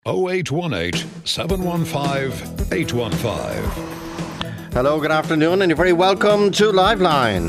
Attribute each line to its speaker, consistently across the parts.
Speaker 1: 0818 715 815.
Speaker 2: Hello, good afternoon, and you're very welcome to Liveline.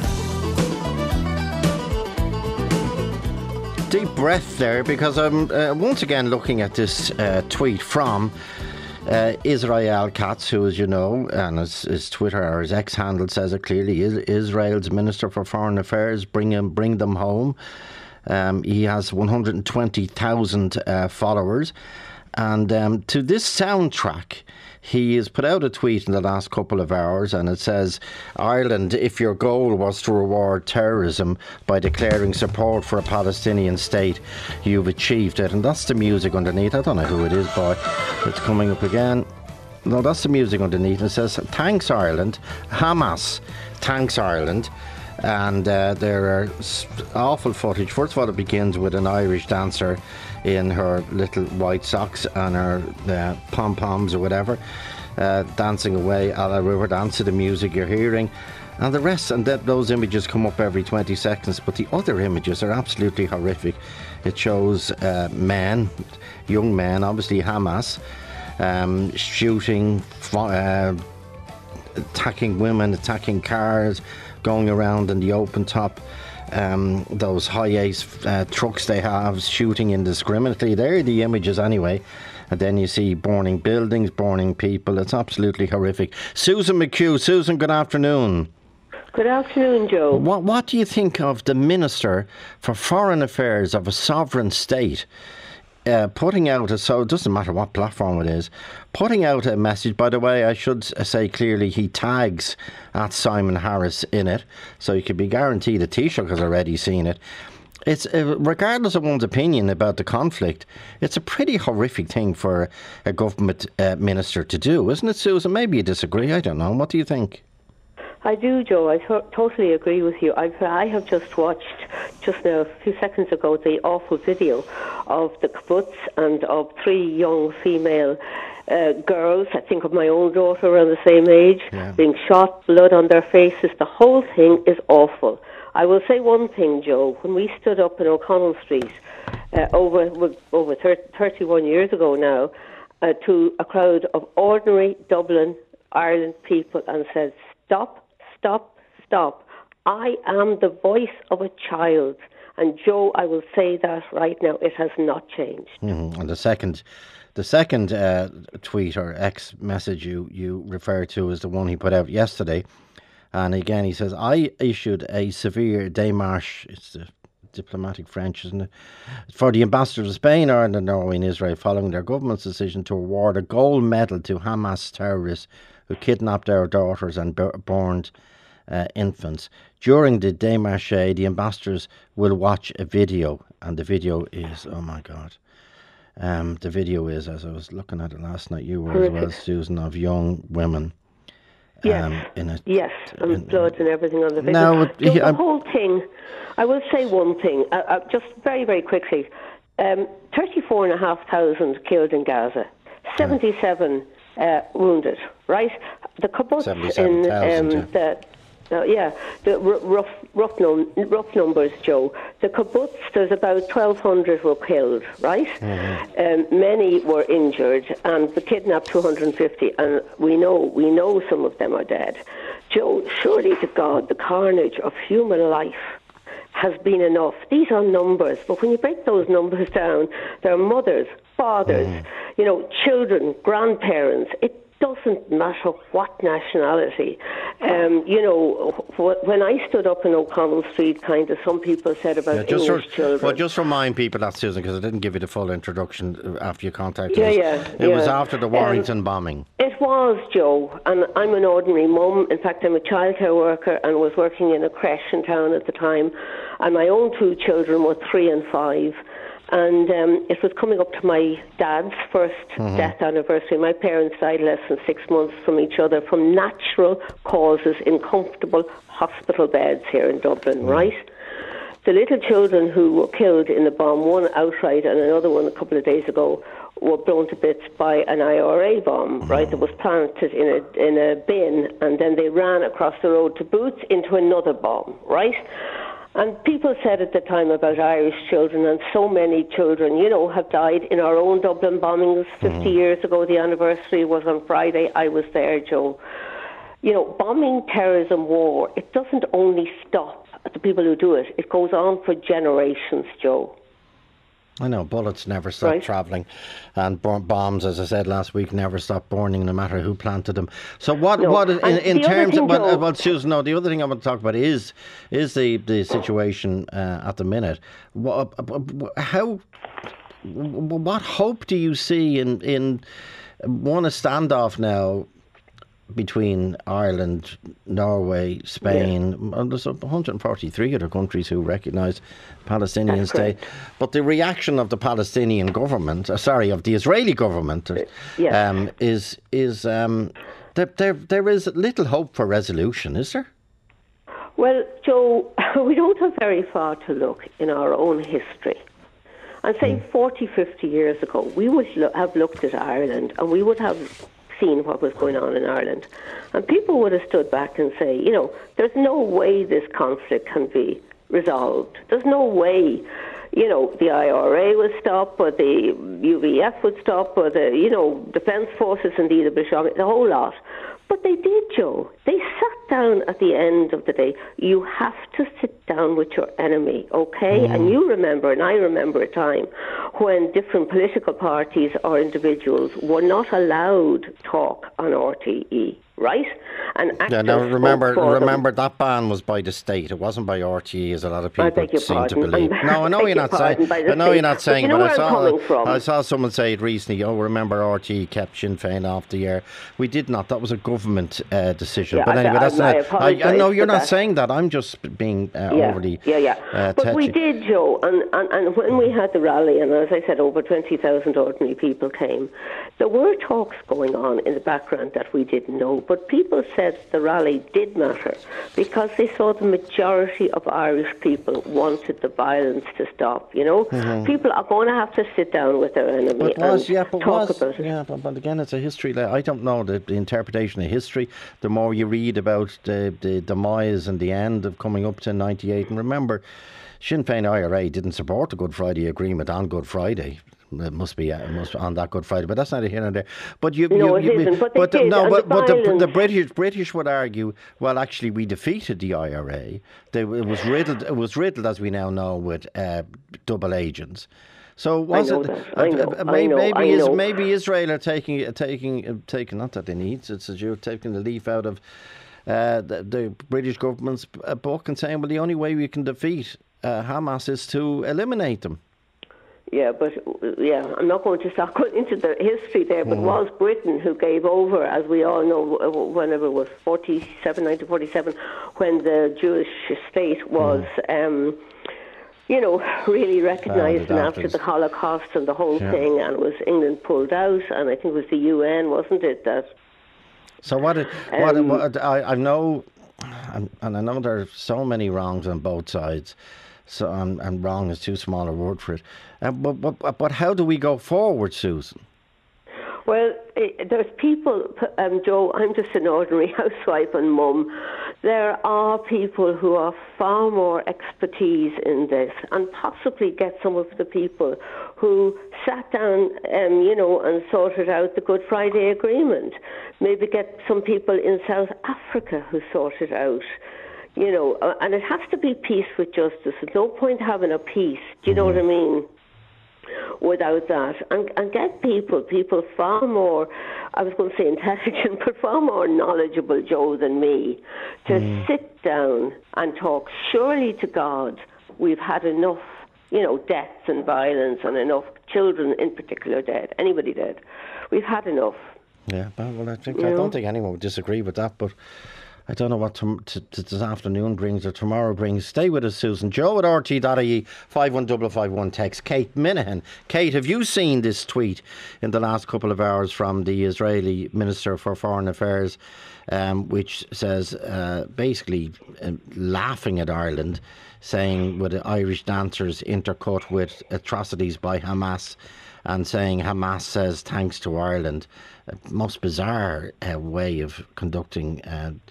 Speaker 2: Deep breath there, because I'm once again looking at this tweet from Israel Katz, who, as you know, and his Twitter or his X handle says it clearly, Israel's Minister for Foreign Affairs, bring them home. He has 120,000 followers. And to this soundtrack, he has put out a tweet in the last couple of hours, and it says, Ireland, if your goal was to reward terrorism by declaring support for a Palestinian state, you've achieved it. And that's the music underneath. I don't know who it is, but it's coming up again. No, that's the music underneath. It says, thanks Ireland, Hamas, thanks Ireland. And there are awful footage. First of all, it begins with an Irish dancer in her little white socks and her pom-poms or whatever, dancing away a la river dance to the music you're hearing. And the rest, and those images come up every 20 seconds, but the other images are absolutely horrific. It shows men, young men, obviously Hamas, shooting, attacking women, attacking cars, going around in the open top, those high-ace trucks they have, shooting indiscriminately. There are the images anyway. And then you see burning buildings, burning people. It's absolutely horrific. Susan McHugh. Susan, good afternoon.
Speaker 3: Good afternoon, Joe.
Speaker 2: What do you think of the Minister for Foreign Affairs of a sovereign state putting out, so it doesn't matter what platform it is, putting out a message? By the way, I should say clearly he tags at Simon Harris in it, so you can be guaranteed that Taoiseach has already seen it. It's regardless of one's opinion about the conflict, it's a pretty horrific thing for a government minister to do, isn't it, Susan? Maybe you disagree, I don't know. What do you think?
Speaker 3: I do, Joe. I totally agree with you. I have just watched, just now, a few seconds ago, the awful video of the kibbutz and of 3 young female girls, I think of my own daughter around the same age, being shot, blood on their faces. The whole thing is awful. I will say one thing, Joe. When we stood up in O'Connell Street over 31 years ago now, to a crowd of ordinary Dublin, Ireland people, and said, stop, stop, stop. I am the voice of a child. And Joe, I will say that right now, it has not changed. Mm-hmm.
Speaker 2: And the second tweet or X message you refer to is the one he put out yesterday. And again, he says, I issued a severe démarche, it's the diplomatic French, isn't it, for the ambassadors of Spain, Ireland, Norway and Israel following their government's decision to award a gold medal to Hamas terrorists who kidnapped our daughters and burned infants. During the démarche, the ambassadors will watch a video, and the video is, oh my God, the video is, as I was looking at it last night, you were as well, Susan, of young women.
Speaker 3: Yes, and blood and everything on the video. The whole thing, I will say one thing, just very, very quickly. 34,500 killed in Gaza, 77 wounded, right? The kibbutz in the rough numbers, Joe. The kibbutz, there's about 1,200 were killed, right? Mm-hmm. Many were injured, and the kidnapped 250, and we know some of them are dead. Joe, surely to God, the carnage of human life has been enough. These are numbers, but when you break those numbers down, there are mothers, fathers, children, grandparents. It doesn't matter what nationality. When I stood up in O'Connell Street, kind of, some people said about English children.
Speaker 2: Well, just remind people that, Susan, because I didn't give you the full introduction after you contacted us. It was after the Warrington bombing.
Speaker 3: It was, Joe, and I'm an ordinary mum. In fact, I'm a childcare worker and was working in a creche in town at the time. And my own 2 children were 3 and 5. And it was coming up to my dad's first death anniversary. My parents died less than 6 months from each other from natural causes in comfortable hospital beds here in Dublin, right? The little children who were killed in the bomb, one outright and another one a couple of days ago, were blown to bits by an IRA bomb, right, that was planted in a bin, and then they ran across the road to Boots into another bomb, right? And people said at the time about Irish children, and so many children, have died in our own Dublin bombings 50 years ago. The anniversary was on Friday. I was there, Joe. Bombing, terrorism, war, it doesn't only stop at the people who do it. It goes on for generations, Joe.
Speaker 2: I know, bullets never stop travelling, and bombs, as I said last week, never stop burning, no matter who planted them. So in terms of, Susan, no, the other thing I want to talk about is the situation at the minute. What hope do you see in a standoff now between Ireland, Norway, Spain? Well, there's 143 other countries who recognise Palestinian state. But the reaction of the Palestinian government, of the Israeli government, is there is little hope for resolution, is there?
Speaker 3: Well, Joe, we don't have very far to look in our own history. And say 40, 50 years ago, we would have looked at Ireland and we would have seen what was going on in Ireland. And people would have stood back and say, there's no way this conflict can be resolved. There's no way, the IRA would stop, or the UVF would stop, or the, Defence Forces, indeed the British Army, the whole lot. But they did, Joe. They sat down at the end of the day. You have to sit down with your enemy, okay? And you remember, and I remember a time when different political parties or individuals were not allowed talk on RTE, right? And remember that ban was by the state. It wasn't by RTE, as a lot of people seem to believe. No, I know you're not saying. I know you're not saying. But I saw someone say it recently. Oh, remember RTE kept Sinn Féin off the air. We did not. That was a government decision. Yeah,
Speaker 2: but anyway, that's not. I know you're not
Speaker 3: that.
Speaker 2: saying that. I'm just being overly.
Speaker 3: But
Speaker 2: touchy.
Speaker 3: we did, Joe, and when we had the rally, and as I said, over 20,000 ordinary people came. There were talks going on in the background that we didn't know, but people said the rally did matter because they saw the majority of Irish people wanted the violence to stop. People are going to have to sit down with their enemy and talk about it.
Speaker 2: Yeah, but again, it's a history. I don't know the interpretation of history. The more you read about the demise and the end of coming up to 98, and remember, Sinn Féin IRA didn't support the Good Friday Agreement on Good Friday. It must be on that Good Friday, but that's neither here nor there. But the British would argue, well, actually, we defeated the IRA. It was riddled, as we now know, with double agents. So was maybe Israel are taking not that they need, it's as you're taking the leaf out of the British government's book and saying, well, the only way we can defeat Hamas is to eliminate them.
Speaker 3: Yeah, I'm not going to start going into the history there, but it was Britain who gave over, as we all know, whenever it was 1947, when the Jewish state was, really recognised after the Holocaust and the whole thing, and was England pulled out, and I think it was the UN, wasn't it, that...
Speaker 2: So I know, and I know there are so many wrongs on both sides, so and wrong is too small a word for it. But how do we go forward, Susan?
Speaker 3: Well, there's people, Joe, I'm just an ordinary housewife and mum. There are people who are far more expertise in this, and possibly get some of the people who sat down, and sorted out the Good Friday Agreement. Maybe get some people in South Africa who sorted out. And it has to be peace with justice. There's no point having a peace, do you know what I mean, without that. And get people far more, I was going to say intelligent, but far more knowledgeable, Joe, than me, to sit down and talk. Surely to God, we've had enough, deaths and violence, and enough children in particular dead, anybody dead. We've had enough.
Speaker 2: Yeah, well, I don't think anyone would disagree with that, but I don't know what this afternoon brings or tomorrow brings. Stay with us, Susan. Joe at RT.ie, 51551, text Kate Minahan. Kate, have you seen this tweet in the last couple of hours from the Israeli Minister for Foreign Affairs, which says, basically laughing at Ireland, saying with Irish dancers intercut with atrocities by Hamas, and saying Hamas says thanks to Ireland. Most bizarre way of conducting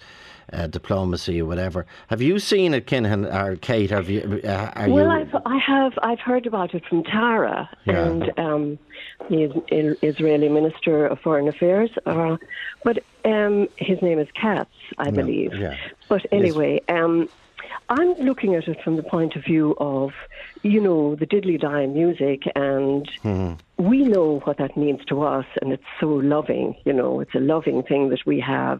Speaker 2: diplomacy or whatever. Have you seen it, Kinahan or Kate? Have you?
Speaker 4: I've heard about it from Tara and the Israeli Minister of Foreign Affairs. But his name is Katz, I believe.
Speaker 2: Yeah.
Speaker 4: But anyway, I'm looking at it from the point of view of, the diddly die music, and we know what that means to us, and it's so loving. It's a loving thing that we have.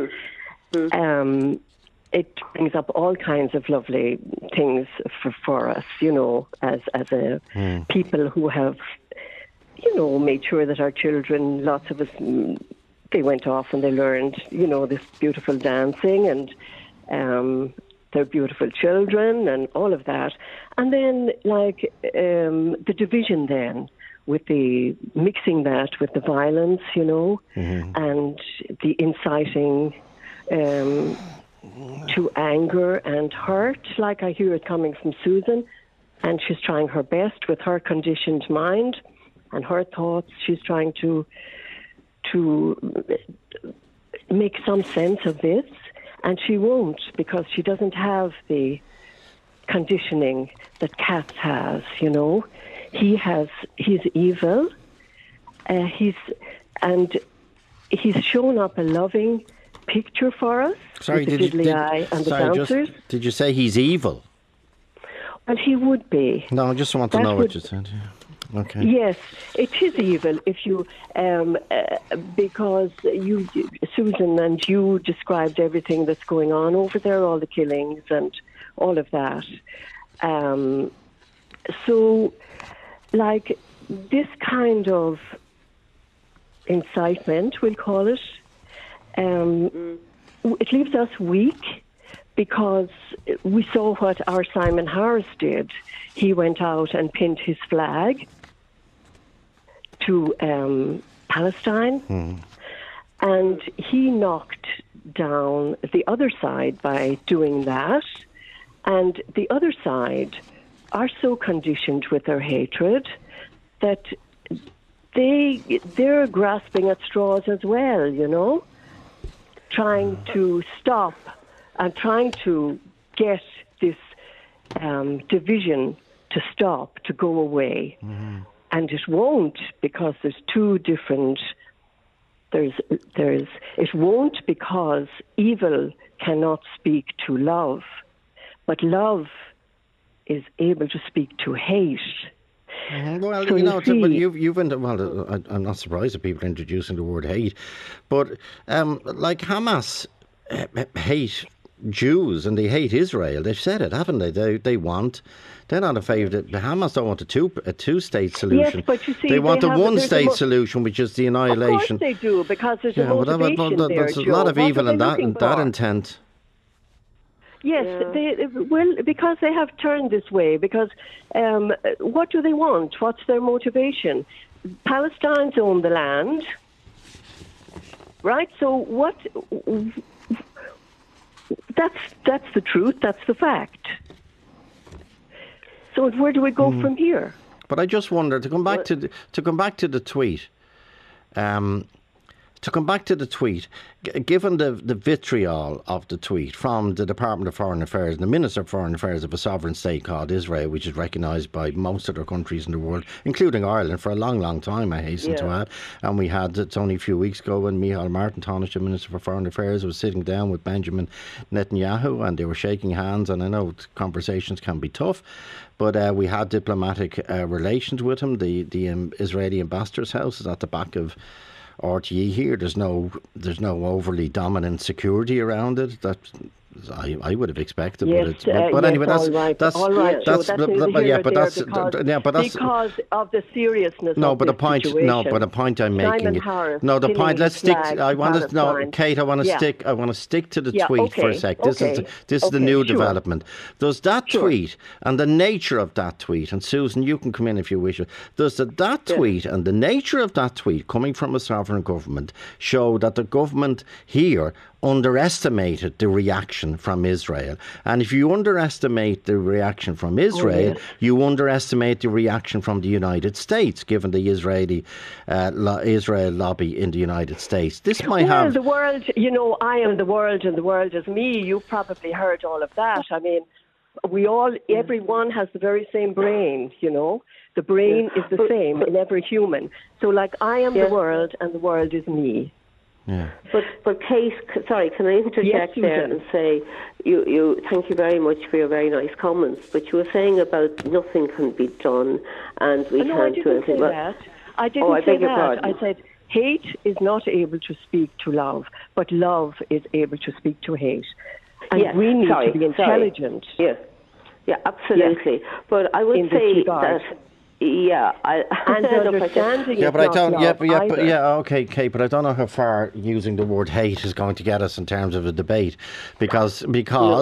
Speaker 4: It brings up all kinds of lovely things for us, as a people who have, made sure that our children, lots of us, they went off and they learned, this beautiful dancing and their beautiful children and all of that. And then, the division then, with the mixing that with the violence, and the inciting to anger and hurt, like I hear it coming from Susan, and she's trying her best with her conditioned mind and her thoughts. She's trying to make some sense of this, and she won't, because she doesn't have the conditioning that Katz has. He's evil. He's shown up a loving picture for us.
Speaker 2: Sorry,
Speaker 4: with the diddly eye and the dancers.
Speaker 2: Did you say he's evil?
Speaker 4: Well, he would be.
Speaker 2: No, I just want to know what you said. Yeah. Okay.
Speaker 4: Yes, it is evil if you, because you, Susan, and you described everything that's going on over there, all the killings and all of that. So, this kind of incitement, we'll call it, it leaves us weak, because we saw what our Simon Harris did. He went out and pinned his flag to Palestine, and he knocked down the other side by doing that. And the other side are so conditioned with their hatred that they're grasping at straws as well, trying to stop and trying to get this division to stop, to go away. And it won't, because there's two different... It won't, because evil cannot speak to love, but love is able to speak to hate.
Speaker 2: Well,
Speaker 4: so
Speaker 2: but I'm not surprised that people are introducing the word hate, but Hamas hate Jews and they hate Israel. They've said it, haven't they? They're not in favour. The Hamas don't want a two-state solution.
Speaker 4: Yes, but you see,
Speaker 2: they want a one-state solution, which is the annihilation.
Speaker 4: Of course they do, because there's a motivation there,
Speaker 2: there's a lot of evil in that intent.
Speaker 4: Yes, because they have turned this way. Because what do they want? What's their motivation? Palestinians own the land, right? So what? That's the truth. That's the fact. So where do we go from here?
Speaker 2: But I just wonder, to come back to the tweet. To come back to the tweet, given the vitriol of the tweet from the Department of Foreign Affairs and the Minister of Foreign Affairs of a sovereign state called Israel, which is recognised by most other countries in the world, including Ireland, for a long, long time, I hasten to add. And we had, it's only a few weeks ago, when Micheál Martin, Taoiseach Minister for Foreign Affairs, was sitting down with Benjamin Netanyahu, and they were shaking hands, and I know conversations can be tough, but we had diplomatic relations with him. The Israeli ambassador's house is at the back of RTE here. There's no overly dominant security around it that I would have expected.
Speaker 4: Yes,
Speaker 2: but anyway,
Speaker 4: all right. Because of the seriousness.
Speaker 2: No,
Speaker 4: of
Speaker 2: but the
Speaker 4: this
Speaker 2: point.
Speaker 4: situation.
Speaker 2: No, but the point I'm making.
Speaker 4: Simon Harris,
Speaker 2: the point. Let's stick. I want to. No,
Speaker 4: Palestine.
Speaker 2: Kate. I want to stick. I want to stick to the tweet for a sec. This is the new development. Does that tweet and the nature of that tweet, and Susan, you can come in if you wish. Does that tweet and the nature of that tweet coming from a sovereign government show that the government here underestimated the reaction reaction from Israel. And if you underestimate the reaction from Israel, you underestimate the reaction from the United States, given the Israel lobby in the United States. This might have...
Speaker 4: the world, you know, I am the world and the world is me. You've probably heard all of that. I mean, everyone has the very same brain, you know. The brain is the same in every human. So, like, I am the world and the world is me.
Speaker 2: Yeah.
Speaker 3: But Kate, sorry, can I interject there and say, you thank you very much for your very nice comments, but you were saying about nothing can be done and we can't do anything.
Speaker 4: I didn't say that. I said hate is not able to speak to love, but love is able to speak to hate. And we need to be intelligent.
Speaker 3: Yeah, absolutely. Yes. But I would say that...
Speaker 4: and understanding.
Speaker 2: Yeah, but I don't. Okay, Kate. But I don't know how far using the word hate is going to get us in terms of a debate, because the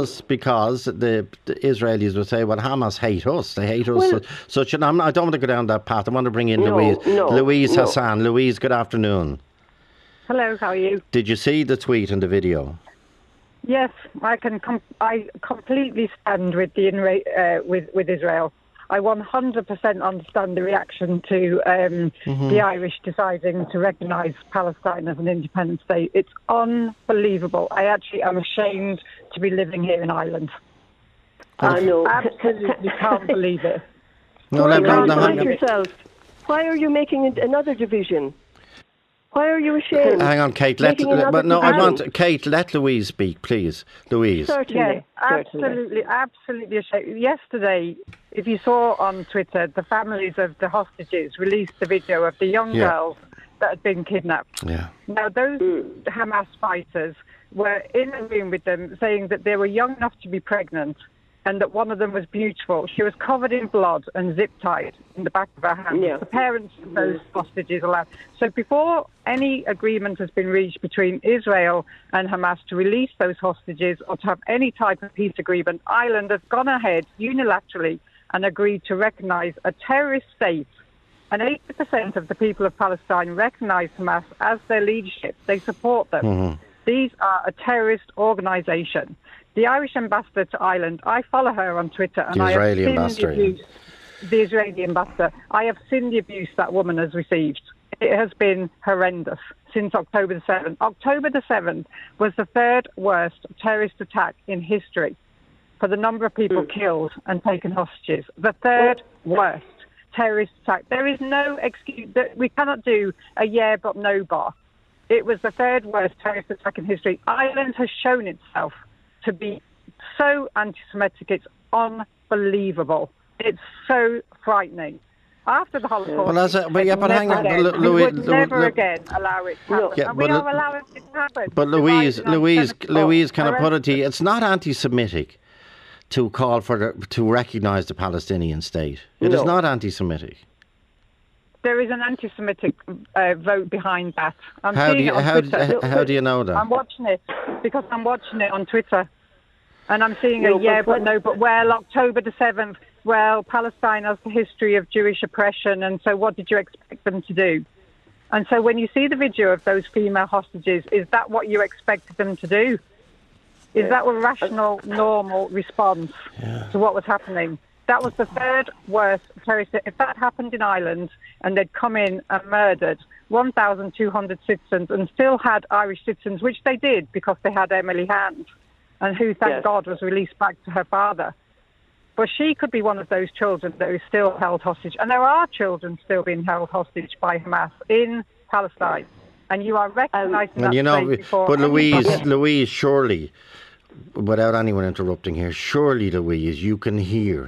Speaker 2: Israelis will say, "Well, Hamas hate us. They hate us." I don't want to go down that path. I want to bring in Louise Hassan. Louise, good afternoon.
Speaker 5: Hello. How are you?
Speaker 2: Did you see the tweet and the video?
Speaker 5: Yes, I can. I completely stand with the with Israel. I 100% understand the reaction to the Irish deciding to recognise Palestine as an independent state. It's unbelievable. I actually am ashamed to be living here in Ireland. I know. Absolutely can't believe it.
Speaker 4: Yourself. Why are you making another division? Why are you ashamed?
Speaker 2: Hang on, Kate. Let Louise speak, please. Louise.
Speaker 5: Certainly. Absolutely ashamed. Yesterday, if you saw on Twitter, the families of the hostages released the video of the young girls that had been kidnapped. Yeah. Now, those Hamas fighters were in a room with them saying that they were young enough to be pregnant and that one of them was beautiful. She was covered in blood and zip-tied in the back of her hand. Yeah. The parents of those hostages allowed. So before any agreement has been reached between Israel and Hamas to release those hostages or to have any type of peace agreement, Ireland has gone ahead unilaterally and agreed to recognise a terrorist state. And 80% of the people of Palestine recognise Hamas as their leadership. They support them. Mm-hmm. These are a terrorist organisation. The Irish ambassador to Ireland, I follow her on Twitter, and I have seen the abuse. The Israeli ambassador, I have seen the abuse that woman has received. It has been horrendous since October the 7th. October the 7th was the third worst terrorist attack in history for the number of people killed and taken hostages. The third worst terrorist attack. There is no excuse. We cannot do a yeah but no bar. It was the third worst terrorist attack in history. Ireland has shown itself to be so anti-Semitic, it's unbelievable. It's so frightening. After the Holocaust, we would never again allow it to happen. And we are allowing it to happen.
Speaker 2: But Louise, can I put it to you? It's not anti-Semitic to call to recognise the Palestinian state. It is not anti-Semitic.
Speaker 5: There is an anti-Semitic vote behind that.
Speaker 2: How do you know that?
Speaker 5: I'm watching it because I'm watching it on Twitter. And I'm seeing October the 7th, Palestine has the history of Jewish oppression, and so what did you expect them to do? And so when you see the video of those female hostages, is that what you expected them to do? Is that a rational, normal response to what was happening? That was the third worst terrorist. If that happened in Ireland and they'd come in and murdered 1,200 citizens and still had Irish citizens, which they did because they had Emily Hand, and who, thank God, was released back to her father. But she could be one of those children that is still held hostage. And there are children still being held hostage by Hamas in Palestine. And you are recognising that before.
Speaker 2: But Louise, surely, without anyone interrupting here, surely, Louise, you can hear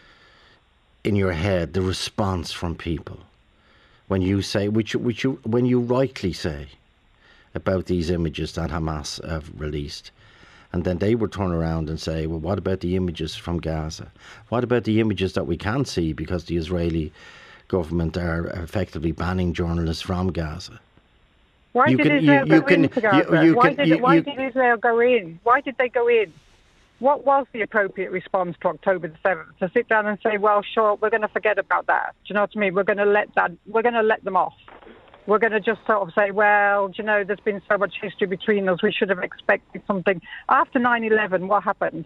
Speaker 2: in your head the response from people when you say, when you rightly say about these images that Hamas have released. And then they would turn around and say, well, what about the images from Gaza? What about the images that we can't see because the Israeli government are effectively banning journalists from Gaza?
Speaker 5: Why did Israel go into Gaza? Why did Israel go in? Why did they go in? What was the appropriate response to October the 7th? To sit down and say, well, sure, we're going to forget about that. Do you know what I mean? We're going to let them off. we're going to just sort of say, well, you know, there's been so much history between us, we should have expected something. After 9/11, what happened?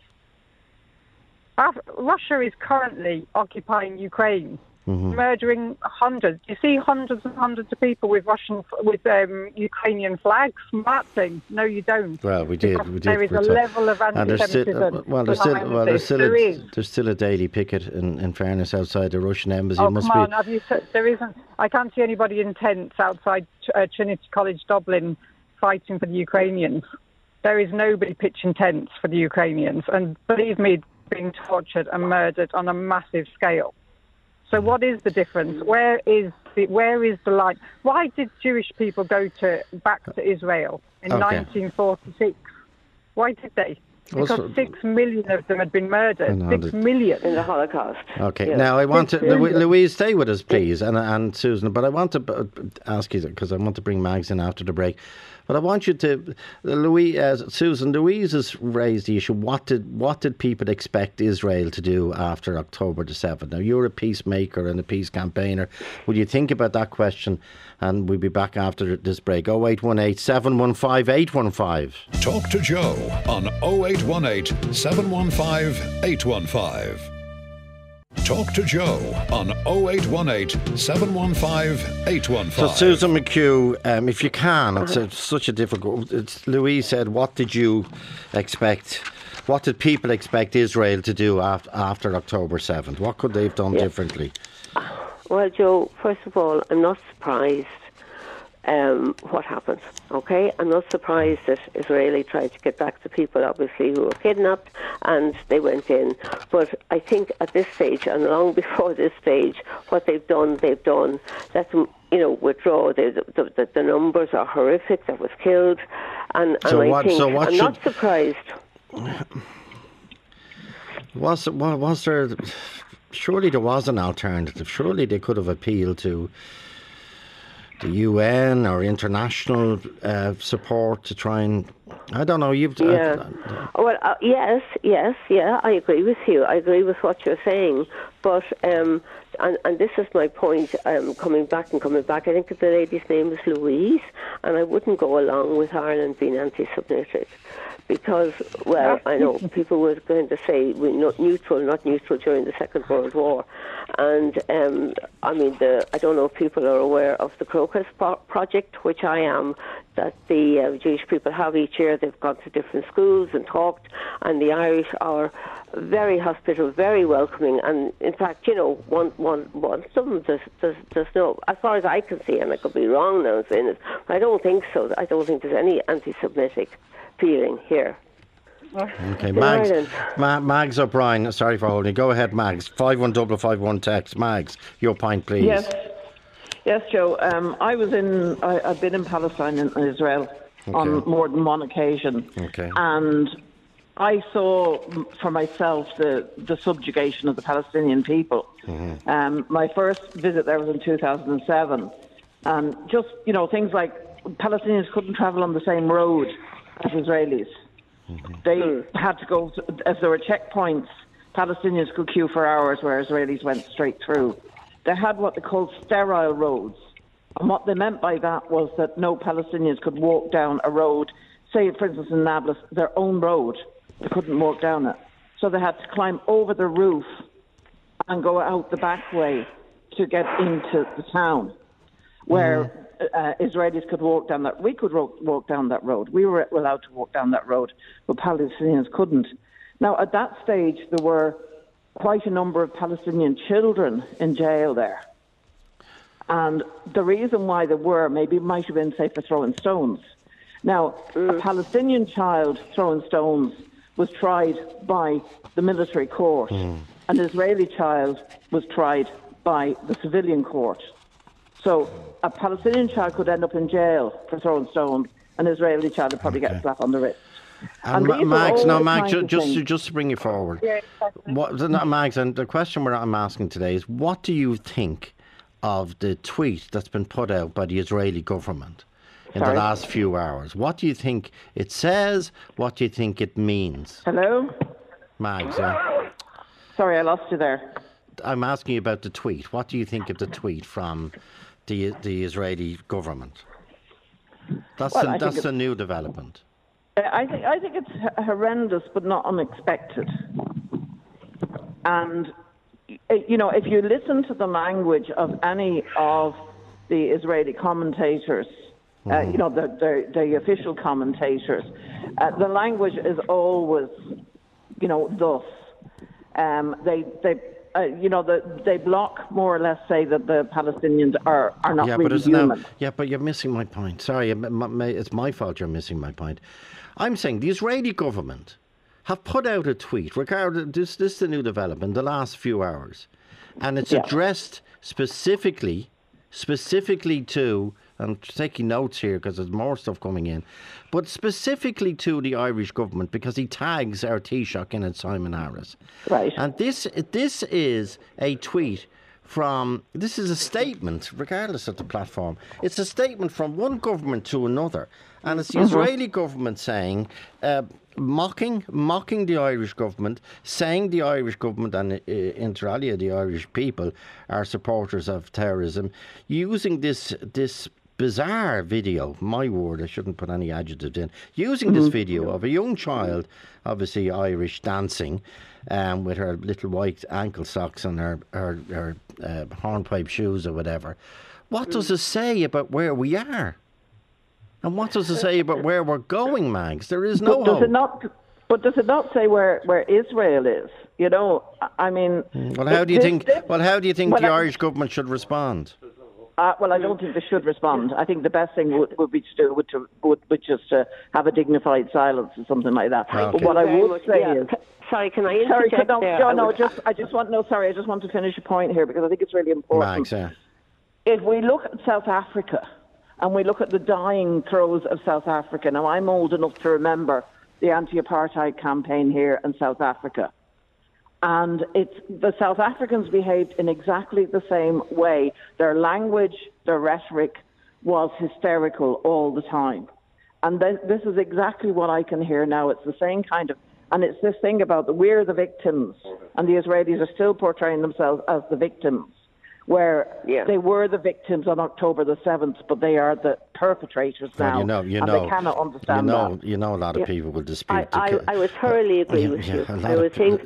Speaker 5: Russia is currently occupying Ukraine, murdering hundreds. You see hundreds and hundreds of people with Ukrainian flags marching. No, you don't.
Speaker 2: Well, we did.
Speaker 5: There is a level of anti-Semitism.
Speaker 2: There's still a daily picket. In fairness, outside the Russian embassy.
Speaker 5: Oh, come on! There isn't. I can't see anybody in tents outside Trinity College Dublin fighting for the Ukrainians. There is nobody pitching tents for the Ukrainians, and believe me, being tortured and murdered on a massive scale. So what is the difference? Where is the line? Why did Jewish people go back to Israel in 1946? Why did they? Because 6 million of them had been murdered. 6 million
Speaker 3: in the Holocaust.
Speaker 2: Okay. Yes. Now I want to Louise, stay with us, please, and Susan. But I want to ask you, because I want to bring Mags in after the break. But I want you to, Susan. Louise has raised the issue. What did people expect Israel to do after October the 7th? Now you're a peacemaker and a peace campaigner. Will you think about that question? And we'll be back after this break. 0818 715 815.
Speaker 1: Talk to Joe on 0818 715 815. Talk to Joe on 0818 715 815.
Speaker 2: So Susan McHugh, if you can, it's such a difficult... Louise said, what did you expect? What did people expect Israel to do after October 7th? What could they have done differently?
Speaker 3: Well, Joe, first of all, I'm not surprised what happened, okay? I'm not surprised that Israeli tried to get back to people, obviously, who were kidnapped, and they went in. But I think at this stage, and long before this stage, what they've done, let them, withdraw. The numbers are horrific that was killed, and I'm not surprised.
Speaker 2: Was there... Surely there was an alternative. Surely they could have appealed to the UN or international support to try and... I don't know.
Speaker 3: Yes. I agree with you. I agree with what you're saying. But, and this is my point, coming back. I think the lady's name is Louise, and I wouldn't go along with Ireland being anti-Semitic. Because, well, I know people were going to say we're not neutral during the Second World War. And, I don't know if people are aware of the Crocus project, which I am, that the Jewish people have each year. They've gone to different schools and talked, and the Irish are very hospitable, very welcoming. And, in fact, one of them, there's no, as far as I can see, and I could be wrong now in saying this, but I don't think so. I don't think there's any anti-Semitic feeling here.
Speaker 2: Okay, Mags O'Brien, sorry for holding. Go ahead, Mags. 51551 text. Mags, your point, please.
Speaker 6: Yes, Joe. I've been in Palestine and Israel on more than one occasion.
Speaker 2: Okay.
Speaker 6: And I saw for myself the subjugation of the Palestinian people. Mm-hmm. My first visit there was in 2007. And just, things like Palestinians couldn't travel on the same road as Israelis. Mm-hmm. They had to go, if there were checkpoints, Palestinians could queue for hours where Israelis went straight through. They had what they called sterile roads. And what they meant by that was that no Palestinians could walk down a road, say, for instance, in Nablus, their own road. They couldn't walk down it. So they had to climb over the roof and go out the back way to get into the town, where Israelis could walk down that. We could walk down that road. We were allowed to walk down that road, but Palestinians couldn't. Now, at that stage, there were quite a number of Palestinian children in jail there. And the reason why there were, maybe might have been, say, for throwing stones. Now, a Palestinian child throwing stones was tried by the military court. An Israeli child was tried by the civilian court. So a Palestinian child could end up in jail for throwing stones. An Israeli child would probably get a slap on the wrist.
Speaker 2: And Mags, just to bring you forward. Yeah, exactly. Mags, and the question I'm asking today is, what do you think of the tweet that's been put out by the Israeli government in the last few hours? What do you think it says? What do you think it means?
Speaker 6: Hello?
Speaker 2: Mags,
Speaker 6: Sorry, I lost you there.
Speaker 2: I'm asking you about the tweet. What do you think of the tweet from the Israeli government? That's the new development.
Speaker 6: I think it's horrendous, but not unexpected. And if you listen to the language of any of the Israeli commentators, the official commentators, the language is always, thus. They block, more or less, say that the Palestinians are not really human.
Speaker 2: But you're missing my point. Sorry, it's my fault you're missing my point. I'm saying the Israeli government have put out a tweet regarding this is the new development, the last few hours. And it's addressed specifically to, I'm taking notes here because there's more stuff coming in, but specifically to the Irish government, because he tags our Taoiseach in it, Simon Harris.
Speaker 6: Right.
Speaker 2: And this is a tweet this is a statement, regardless of the platform. It's a statement from one government to another. And it's the Israeli government saying, mocking the Irish government, saying the Irish government and inter alia the Irish people are supporters of terrorism, using this bizarre video, my word, I shouldn't put any adjectives in, using this video of a young child, obviously Irish, dancing with her little white ankle socks and her hornpipe shoes or whatever. What does it say about where we are? And what does it say about where we're going, Mags? There is no hope.
Speaker 6: Does it not say where Israel is? I mean.
Speaker 2: Well, how do you think the Irish government should respond?
Speaker 6: Well, I don't think they should respond. I think the best thing would be to do would just have a dignified silence or something like that.
Speaker 2: Okay.
Speaker 6: But what I would say is.
Speaker 3: Sorry, can I interject there?
Speaker 6: I just want to finish a point here because I think it's really important.
Speaker 2: Mags,
Speaker 6: If we look at South Africa and we look at the dying throes of South Africa, now I'm old enough to remember the anti-apartheid campaign here in South Africa. And the South Africans behaved in exactly the same way. Their language, their rhetoric was hysterical all the time. And this is exactly what I can hear now. It's the same kind of, and it's this thing about we're the victims, and the Israelis are still portraying themselves as the victims, where they were the victims on October the 7th, but they are the perpetrators now.
Speaker 2: And
Speaker 6: they cannot understand that.
Speaker 2: A lot of people will dispute.
Speaker 3: I would thoroughly agree with you. I would think,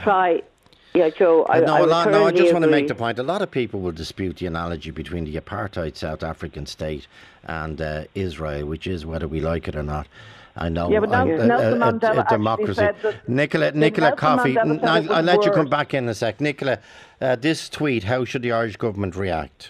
Speaker 3: Joe,
Speaker 2: I just want to make the point. A lot of people will dispute the analogy between the apartheid South African state and Israel, which is, whether we like it or not, I know.
Speaker 6: Yeah, but Nelson Mandela
Speaker 2: democracy.
Speaker 6: Said that
Speaker 2: Nicola Coffey, I'll let you come back in a sec. Nicola, this tweet, how should the Irish government react?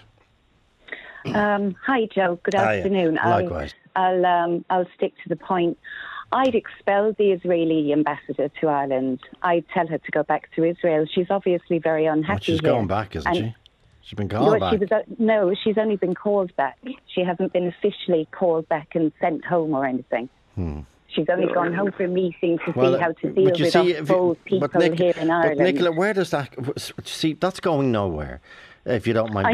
Speaker 7: Hi, Joe. Good afternoon.
Speaker 2: Likewise.
Speaker 7: I'll stick to the point. I'd expel the Israeli ambassador to Ireland. I'd tell her to go back to Israel. She's obviously very unhappy.
Speaker 2: She's going back, isn't she? She's been called back.
Speaker 7: She's only been called back. She hasn't been officially called back and sent home or anything. She's only gone home for a meeting to see how to deal with both people here in Ireland.
Speaker 2: But Nicola, where does that... See, that's going nowhere, if you don't mind.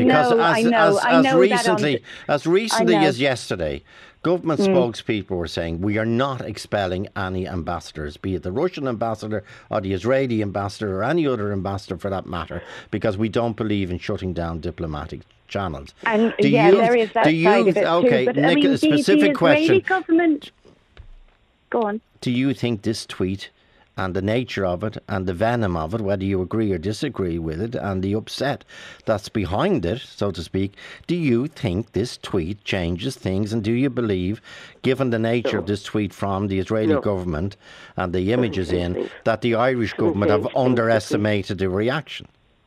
Speaker 2: As recently as yesterday, government spokespeople were saying we are not expelling any ambassadors, be it the Russian ambassador or the Israeli ambassador or any other ambassador for that matter, because we don't believe in shutting down diplomatic channels.
Speaker 7: And there is that side of it too. But
Speaker 2: Nicola, specific question.
Speaker 7: Government... Go on.
Speaker 2: Do you think this tweet and the nature of it and the venom of it, whether you agree or disagree with it, and the upset that's behind it, so to speak, do you think this tweet changes things? And do you believe, given the nature of this tweet from the Israeli government and the images in, that the Irish government have underestimated the reaction?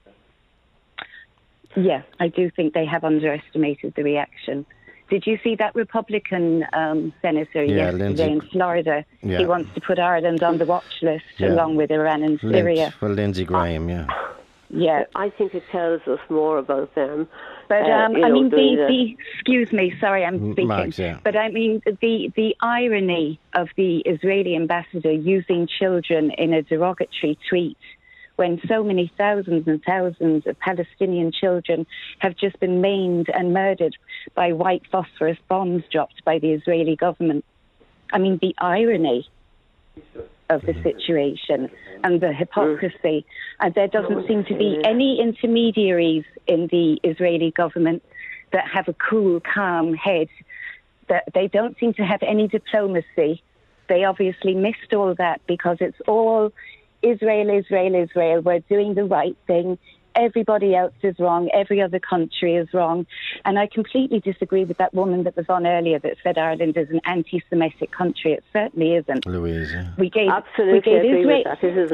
Speaker 7: Yeah, I do think they have underestimated the reaction. Did you see that Republican senator yesterday in Florida? Yeah. He wants to put Ireland on the watch list along with Iran and Syria.
Speaker 2: Lindsey Graham,
Speaker 3: Yeah, I think it tells us more about them.
Speaker 7: But excuse me, sorry, I'm speaking.
Speaker 2: Max,
Speaker 7: But I mean, the irony of the Israeli ambassador using children in a derogatory tweet, when so many thousands and thousands of Palestinian children have just been maimed and murdered by white phosphorus bombs dropped by the Israeli government. I mean, the irony of the situation and the hypocrisy. And there doesn't seem to be any intermediaries in the Israeli government. that have a cool, calm head. That they don't seem to have any diplomacy. They obviously missed all that because it's all Israel, Israel, Israel. We're doing the right thing. Everybody else is wrong. Every other country is wrong. And I completely disagree with that woman that was on earlier that said Ireland is an anti-Semitic country. It certainly isn't.
Speaker 2: Louise, yeah.
Speaker 3: We gave Israel.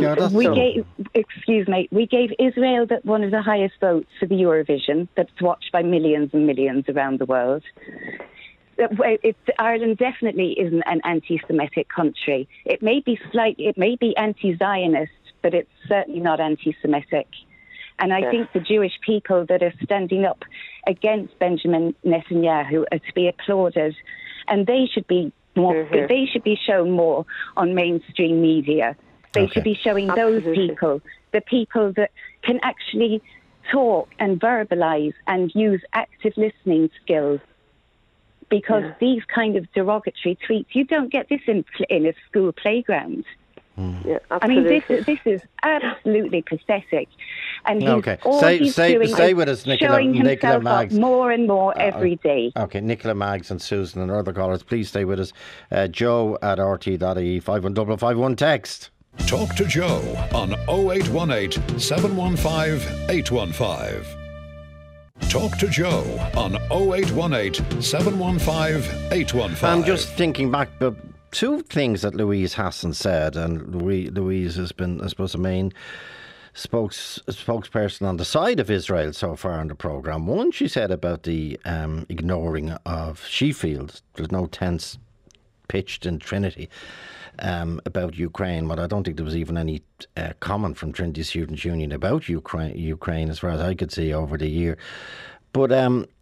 Speaker 7: We gave Israel one of the highest votes for the Eurovision that's watched by millions and millions around the world. Ireland definitely isn't an anti-Semitic country. It may be anti-Zionist, but it's certainly not anti-Semitic. And I think the Jewish people that are standing up against Benjamin Netanyahu are to be applauded, and they should be they should be shown more on mainstream media. They should be showing those people, the people that can actually talk and verbalise and use active listening skills. Because these kind of derogatory tweets, you don't get this in a school playground.
Speaker 3: Yeah,
Speaker 7: I mean, this is absolutely pathetic. And
Speaker 2: stay with us, Nicola Maggs.
Speaker 7: More and more every day.
Speaker 2: Okay, Nicola Maggs and Susan and other callers, please stay with us. Joe at RT.ie, 51551 text.
Speaker 1: Talk to Joe on 0818 715 815. Talk to Joe on 0818 715 815.
Speaker 2: I'm just thinking back, but two things that Louise Hassan said, and Louise has been, I suppose, the main spokesperson on the side of Israel so far on the programme. One, she said about the ignoring of, she feels there's no tents pitched in Trinity about Ukraine, but I don't think there was even any comment from Trinity Students' Union about Ukraine as far as I could see over the year. But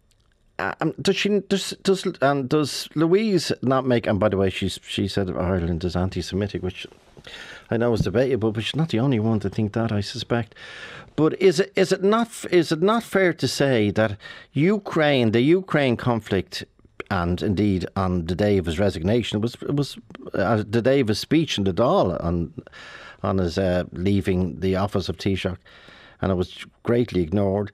Speaker 2: does Louise not make? And by the way, she said Ireland is anti-Semitic, which I know is debatable, but she's not the only one to think that, I suspect. But is it not fair to say that the Ukraine conflict, and indeed on the day of his resignation, it was the day of his speech in the Dáil on his leaving the office of Taoiseach, and it was greatly ignored.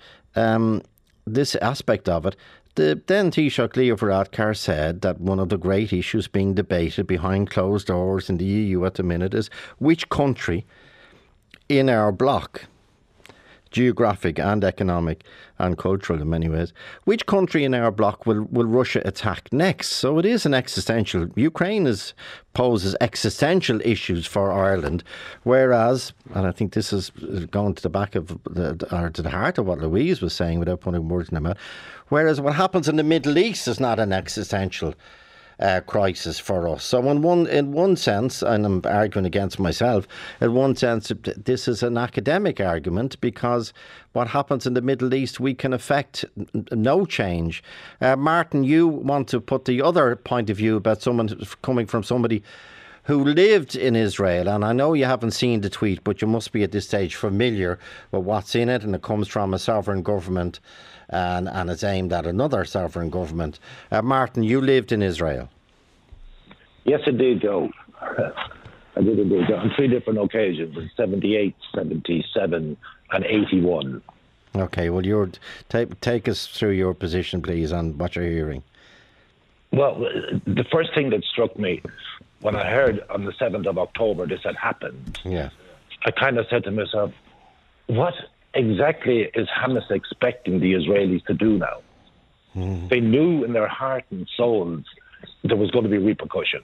Speaker 2: This aspect of it, the then Taoiseach Leo Varadkar said that one of the great issues being debated behind closed doors in the EU at the minute is which country in our bloc, geographic and economic and cultural in many ways, which country in our bloc will Russia attack next? So it is an existential. Ukraine poses existential issues for Ireland, whereas, and I think this is going to the back of to the heart of what Louise was saying without putting words in her mouth, whereas what happens in the Middle East is not an existential crisis for us. So in one sense, and I'm arguing against myself, in one sense this is an academic argument, because what happens in the Middle East we can affect no change. Martin, you want to put the other point of view about someone coming from somebody who lived in Israel, and I know you haven't seen the tweet, but you must be at this stage familiar with what's in it, and it comes from a sovereign government and it's aimed at another sovereign government. Martin, you lived in Israel.
Speaker 8: Yes, I did, Joe. I did indeed, on three different occasions, 78, 77 and 81.
Speaker 2: Okay, well, take us through your position, please, on what you're hearing.
Speaker 8: Well, the first thing that struck me when I heard on the 7th of October this had happened, I kind of said to myself, what exactly is Hamas expecting the Israelis to do now? They knew in their heart and souls there was going to be repercussions.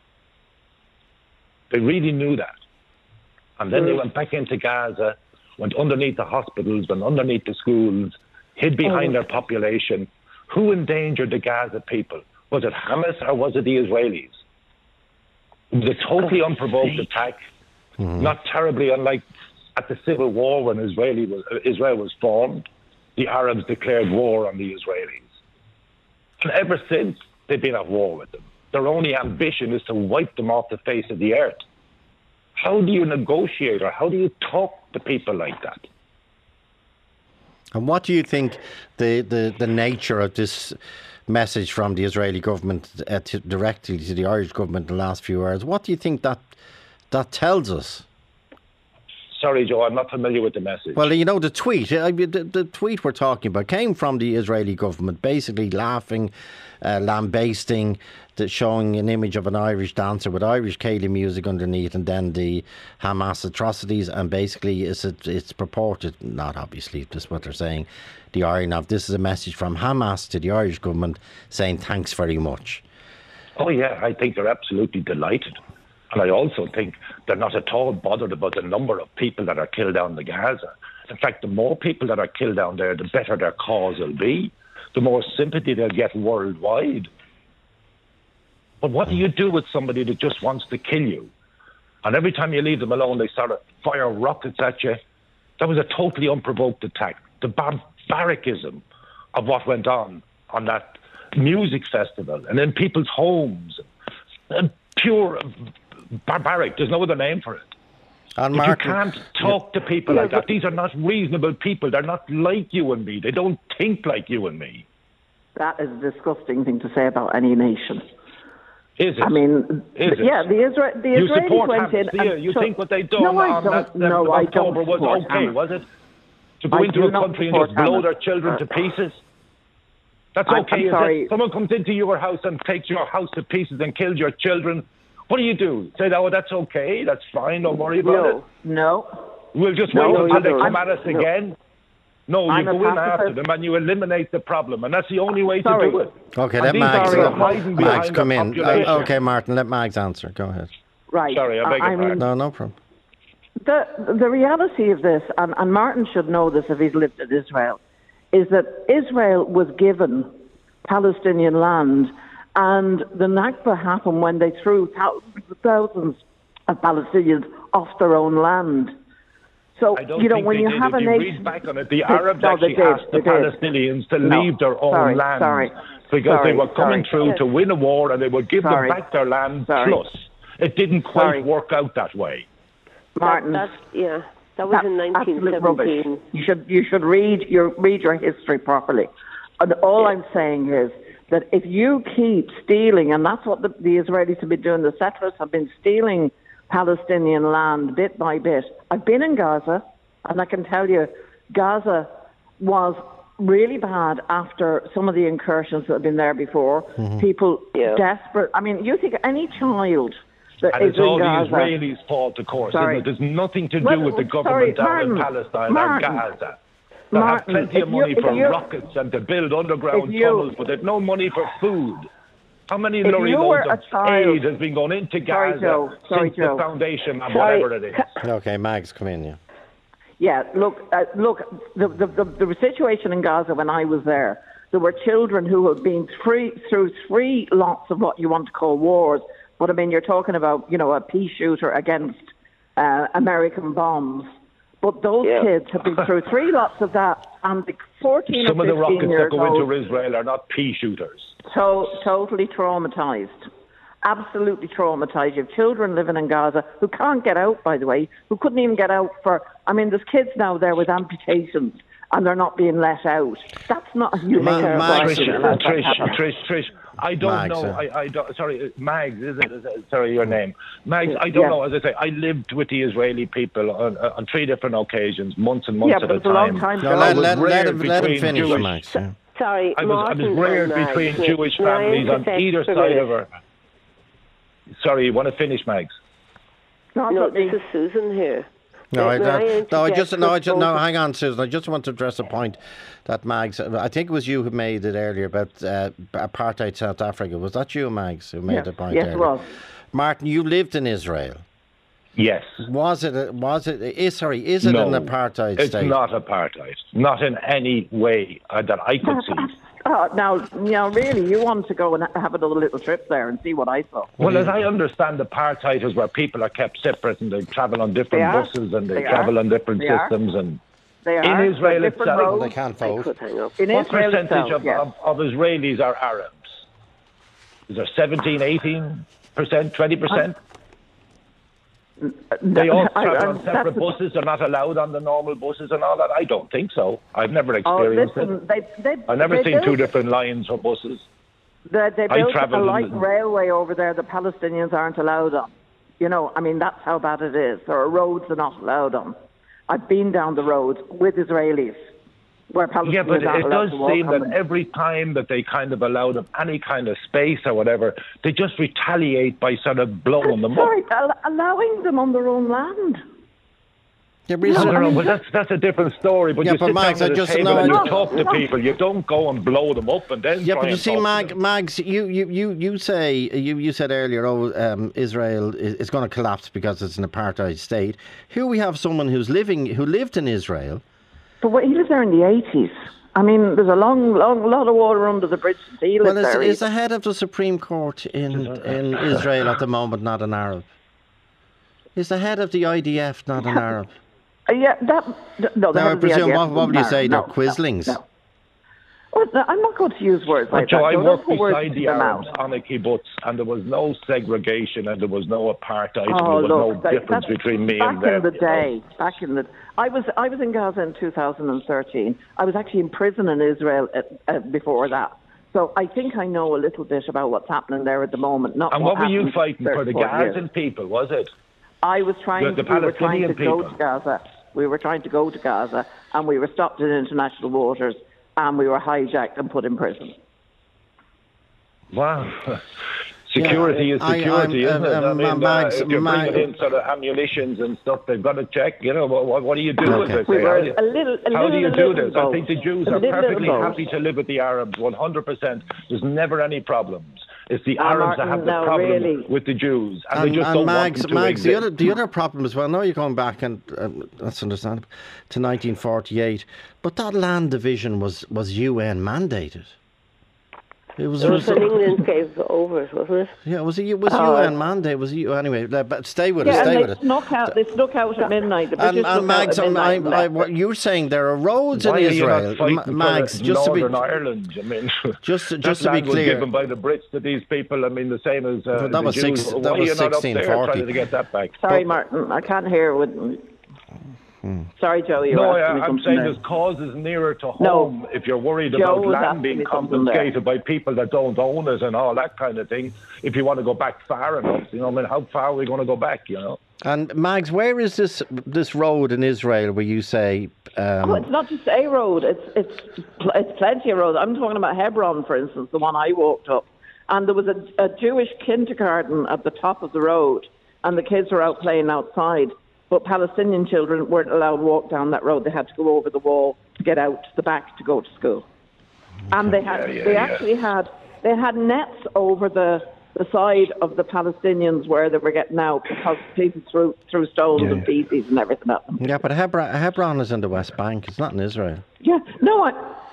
Speaker 8: They really knew that. And then they went back into Gaza, went underneath the hospitals, went underneath the schools, hid behind their population. Who endangered the Gaza people? Was it Hamas or was it the Israelis? It was a totally unprovoked attack, not terribly unlike at the Civil War when Israel was formed. The Arabs declared war on the Israelis. And ever since, they've been at war with them. Their only ambition is to wipe them off the face of the earth. How do you negotiate, or how do you talk to people like that?
Speaker 2: And what do you think the nature of this message from the Israeli government directly to the Irish government in the last few hours, what do you think that tells us?
Speaker 8: Sorry, Joe, I'm not familiar with the message.
Speaker 2: Well, you know, the tweet, the tweet we're talking about came from the Israeli government, basically laughing, lambasting, showing an image of an Irish dancer with Irish Cayley music underneath, and then the Hamas atrocities. And basically, it's purported, not obviously, this is what they're saying, the irony of this is a message from Hamas to the Irish government saying thanks very much.
Speaker 8: Oh, yeah, I think they're absolutely delighted. And I also think they're not at all bothered about the number of people that are killed down in Gaza. In fact, the more people that are killed down there, the better their cause will be, the more sympathy they'll get worldwide. But what do you do with somebody that just wants to kill you? And every time you leave them alone, they start to fire rockets at you. That was a totally unprovoked attack. The barbaricism of what went on that music festival and in people's homes. And pure barbaric. There's no other name for it.
Speaker 2: And
Speaker 8: you can't talk to people like that. These are not reasonable people. They're not like you and me. They don't think like you and me.
Speaker 6: That is a disgusting thing to say about any nation.
Speaker 8: Is it?
Speaker 6: I mean, yeah, the Israelis went in.
Speaker 8: You think what they done on that 7th of October was okay, was it? To go into a country and just blow their children to pieces? That's okay, is it? Someone comes into your house and takes your house to pieces and kills your children. What do? Say, oh, that's okay, that's fine, don't worry about it?
Speaker 6: No.
Speaker 8: We'll just wait until they come at us again? No, you go in after them and you eliminate the problem, and that's the only way to do it.
Speaker 2: Okay, let Mags come in. Okay, Martin, let Mags answer. Go ahead.
Speaker 6: Right.
Speaker 8: Sorry, I beg your pardon.
Speaker 2: No problem.
Speaker 6: The reality of this, and Martin should know this if he's lived in Israel, is that Israel was given Palestinian land, and the Nakba happened when they threw thousands of Palestinians off their own land. So, when you have a nation...
Speaker 8: Read back on it. The Arabs actually asked the Palestinians to leave their own land because they were coming through to win a war and they would give them back their land plus. It didn't quite work out that way.
Speaker 6: Martin,
Speaker 3: that was in 1917.
Speaker 6: You should read your history properly. And all I'm saying is that if you keep stealing, and that's what the Israelis have been doing, the settlers have been stealing Palestinian land bit by bit. I've been in Gaza, and I can tell you, Gaza was really bad after some of the incursions that have been there before. Mm-hmm. People desperate. I mean, you think any child that is in Gaza...
Speaker 8: it's all the Israelis' fault, of course, isn't it? There's nothing to do with the government down in Palestine or Gaza. They have plenty of money for rockets and to build underground tunnels, but there's no money for food. How many loads of aid has been going into Gaza since the foundation of whatever it is?
Speaker 2: Okay, Mags, come in, yeah.
Speaker 6: Yeah, look, the situation in Gaza when I was there were children who had been through three lots of what you want to call wars. But I mean, you're talking about, a pea shooter against American bombs. But those kids have been through three lots of that, and the 14
Speaker 8: Some
Speaker 6: or 15 years old...
Speaker 8: Some of the rockets that go into Israel are not pea shooters.
Speaker 6: Totally traumatised. Absolutely traumatised. You have children living in Gaza who can't get out, by the way, who couldn't even get out for... I mean, there's kids now there with amputations, and they're not being let out. That's not a human
Speaker 8: Trish, I don't
Speaker 2: Mags,
Speaker 8: know. I don't. Sorry, Mags. Is it? Sorry, your name, Mags. I don't know. As I say, I lived with the Israeli people on three different occasions, months and months at a time.
Speaker 6: A long time ago.
Speaker 2: Let him finish, Mags.
Speaker 3: Sorry,
Speaker 8: I was reared between Jewish families on either side of her. Sorry, you want to finish, Mags?
Speaker 3: No, this is Susan here.
Speaker 2: Hang on, Susan. I just want to address a point that Mags, I think it was you who made it earlier about apartheid South Africa. Was that you, Mags, who made the point earlier?
Speaker 6: Yes, it was.
Speaker 2: Martin, you lived in Israel.
Speaker 8: Yes.
Speaker 2: Is it an apartheid state?
Speaker 8: It's not apartheid. Not in any way that I could see.
Speaker 6: Now, really, you want to go and have another little trip there and see what I saw.
Speaker 8: Well, as I understand, apartheid is where people are kept separate and they travel on different buses and they travel on different systems. And in Israel itself,
Speaker 2: they can't vote.
Speaker 8: What percentage of Israelis are Arabs? Is there 17, 18%, 20%? They all travel on separate buses. They're not allowed on the normal buses and all that. I don't think so. I've never experienced it. I've never seen two different lines for buses.
Speaker 6: They built a light railway over there that Palestinians aren't allowed on. I mean, that's how bad it is. There are roads they're not allowed on. I've been down the road with Israelis where Palestinians
Speaker 8: yeah, but
Speaker 6: aren't
Speaker 8: it
Speaker 6: allowed
Speaker 8: does
Speaker 6: to walk
Speaker 8: seem
Speaker 6: on
Speaker 8: that
Speaker 6: them.
Speaker 8: every time that they kind of allow them any kind of space or whatever, they just retaliate by sort of blowing them up.
Speaker 6: Sorry, allowing them on their own land.
Speaker 2: Yeah,
Speaker 8: well, that's a different story. But
Speaker 2: yeah,
Speaker 8: you
Speaker 2: but
Speaker 8: sit
Speaker 2: Mags,
Speaker 8: down at
Speaker 2: I
Speaker 8: a
Speaker 2: just
Speaker 8: table
Speaker 2: no,
Speaker 8: and
Speaker 2: I
Speaker 8: you talk to people. You don't go and blow them up and then.
Speaker 2: Yeah,
Speaker 8: try
Speaker 2: but you
Speaker 8: and
Speaker 2: see,
Speaker 8: talk to them.
Speaker 2: Mags, you said earlier, Israel is going to collapse because it's an apartheid state. Here we have someone who lived in Israel.
Speaker 6: But he lived there in the 80s. I mean, there's a long lot of water under the bridge. He lived there.
Speaker 2: Is the head of the Supreme Court in Israel at the moment not an Arab? Is the head of the IDF not an Arab?
Speaker 6: Yeah, no.
Speaker 2: Now, I presume, what would you say? They're
Speaker 6: No,
Speaker 2: quislings.
Speaker 6: No. Well, I'm not going to use words like that.
Speaker 8: I
Speaker 6: Don't
Speaker 8: worked
Speaker 6: put words
Speaker 8: beside the
Speaker 6: in their
Speaker 8: Arabs
Speaker 6: mouth.
Speaker 8: on a kibbutz, and there was no segregation, and there was no apartheid,
Speaker 6: Oh,
Speaker 8: and there was
Speaker 6: look,
Speaker 8: no difference between me and them.
Speaker 6: Back in the, I was in Gaza in 2013. I was actually in prison in Israel before that. So I think I know a little bit about what's happening there at the moment.
Speaker 8: And what were you
Speaker 6: happened
Speaker 8: fighting for? The
Speaker 6: 34 years.
Speaker 8: Gazan people, was it?
Speaker 6: I was trying.
Speaker 8: The
Speaker 6: we were trying
Speaker 8: Palestinian
Speaker 6: to go
Speaker 8: people.
Speaker 6: to Gaza. We were trying to go to Gaza, and we were stopped in international waters, and we were hijacked and put in prison.
Speaker 8: Wow. Security is security, isn't it? I mean, if you're bringing in sort of ammunitions and stuff, they've got to check, you know, what do you do with it?
Speaker 6: We were how
Speaker 8: do you do this?
Speaker 6: Both.
Speaker 8: I think the Jews are perfectly happy to live with the Arabs, 100%. There's never any problems. It's the Arabs that have the problem with the Jews, and they just don't want them to exist.
Speaker 2: The other problem as well, now you're going back, and that's understandable, to 1948, but that land division was UN mandated. It was
Speaker 3: England gave over, wasn't it?
Speaker 2: Yeah, it was UN mandate. Anyway, but stay with it. Stay with it.
Speaker 6: They snuck out at midnight.
Speaker 2: And Mags, you're saying there are roads in Israel. Mags, just
Speaker 8: Northern Ireland. I mean,
Speaker 2: just to be
Speaker 8: land was
Speaker 2: clear,
Speaker 8: given by the Brits to these people. I mean, the same as
Speaker 2: that
Speaker 8: the
Speaker 2: was
Speaker 8: Jews.
Speaker 2: that was 1640.
Speaker 8: Trying to get that back.
Speaker 6: Sorry, Martin, I can't hear. Sorry, Joe.
Speaker 8: I'm saying there's causes nearer to home if you're worried about land being confiscated by people that don't own it and all that kind of thing. If you want to go back far enough, you know, I mean, how far are we going to go back, you know?
Speaker 2: And Mags, where is this road in Israel where you say?
Speaker 6: It's not just a road. It's plenty of roads. I'm talking about Hebron, for instance, the one I walked up, and there was a Jewish kindergarten at the top of the road, and the kids were out playing outside. But Palestinian children weren't allowed to walk down that road. They had to go over the wall to get out to the back to go to school. And they had they had nets over the side of the Palestinians where they were getting out because people threw stones and feces and everything at them.
Speaker 2: Yeah, but Hebron is in the West Bank. It's not in Israel.
Speaker 6: Yeah, no,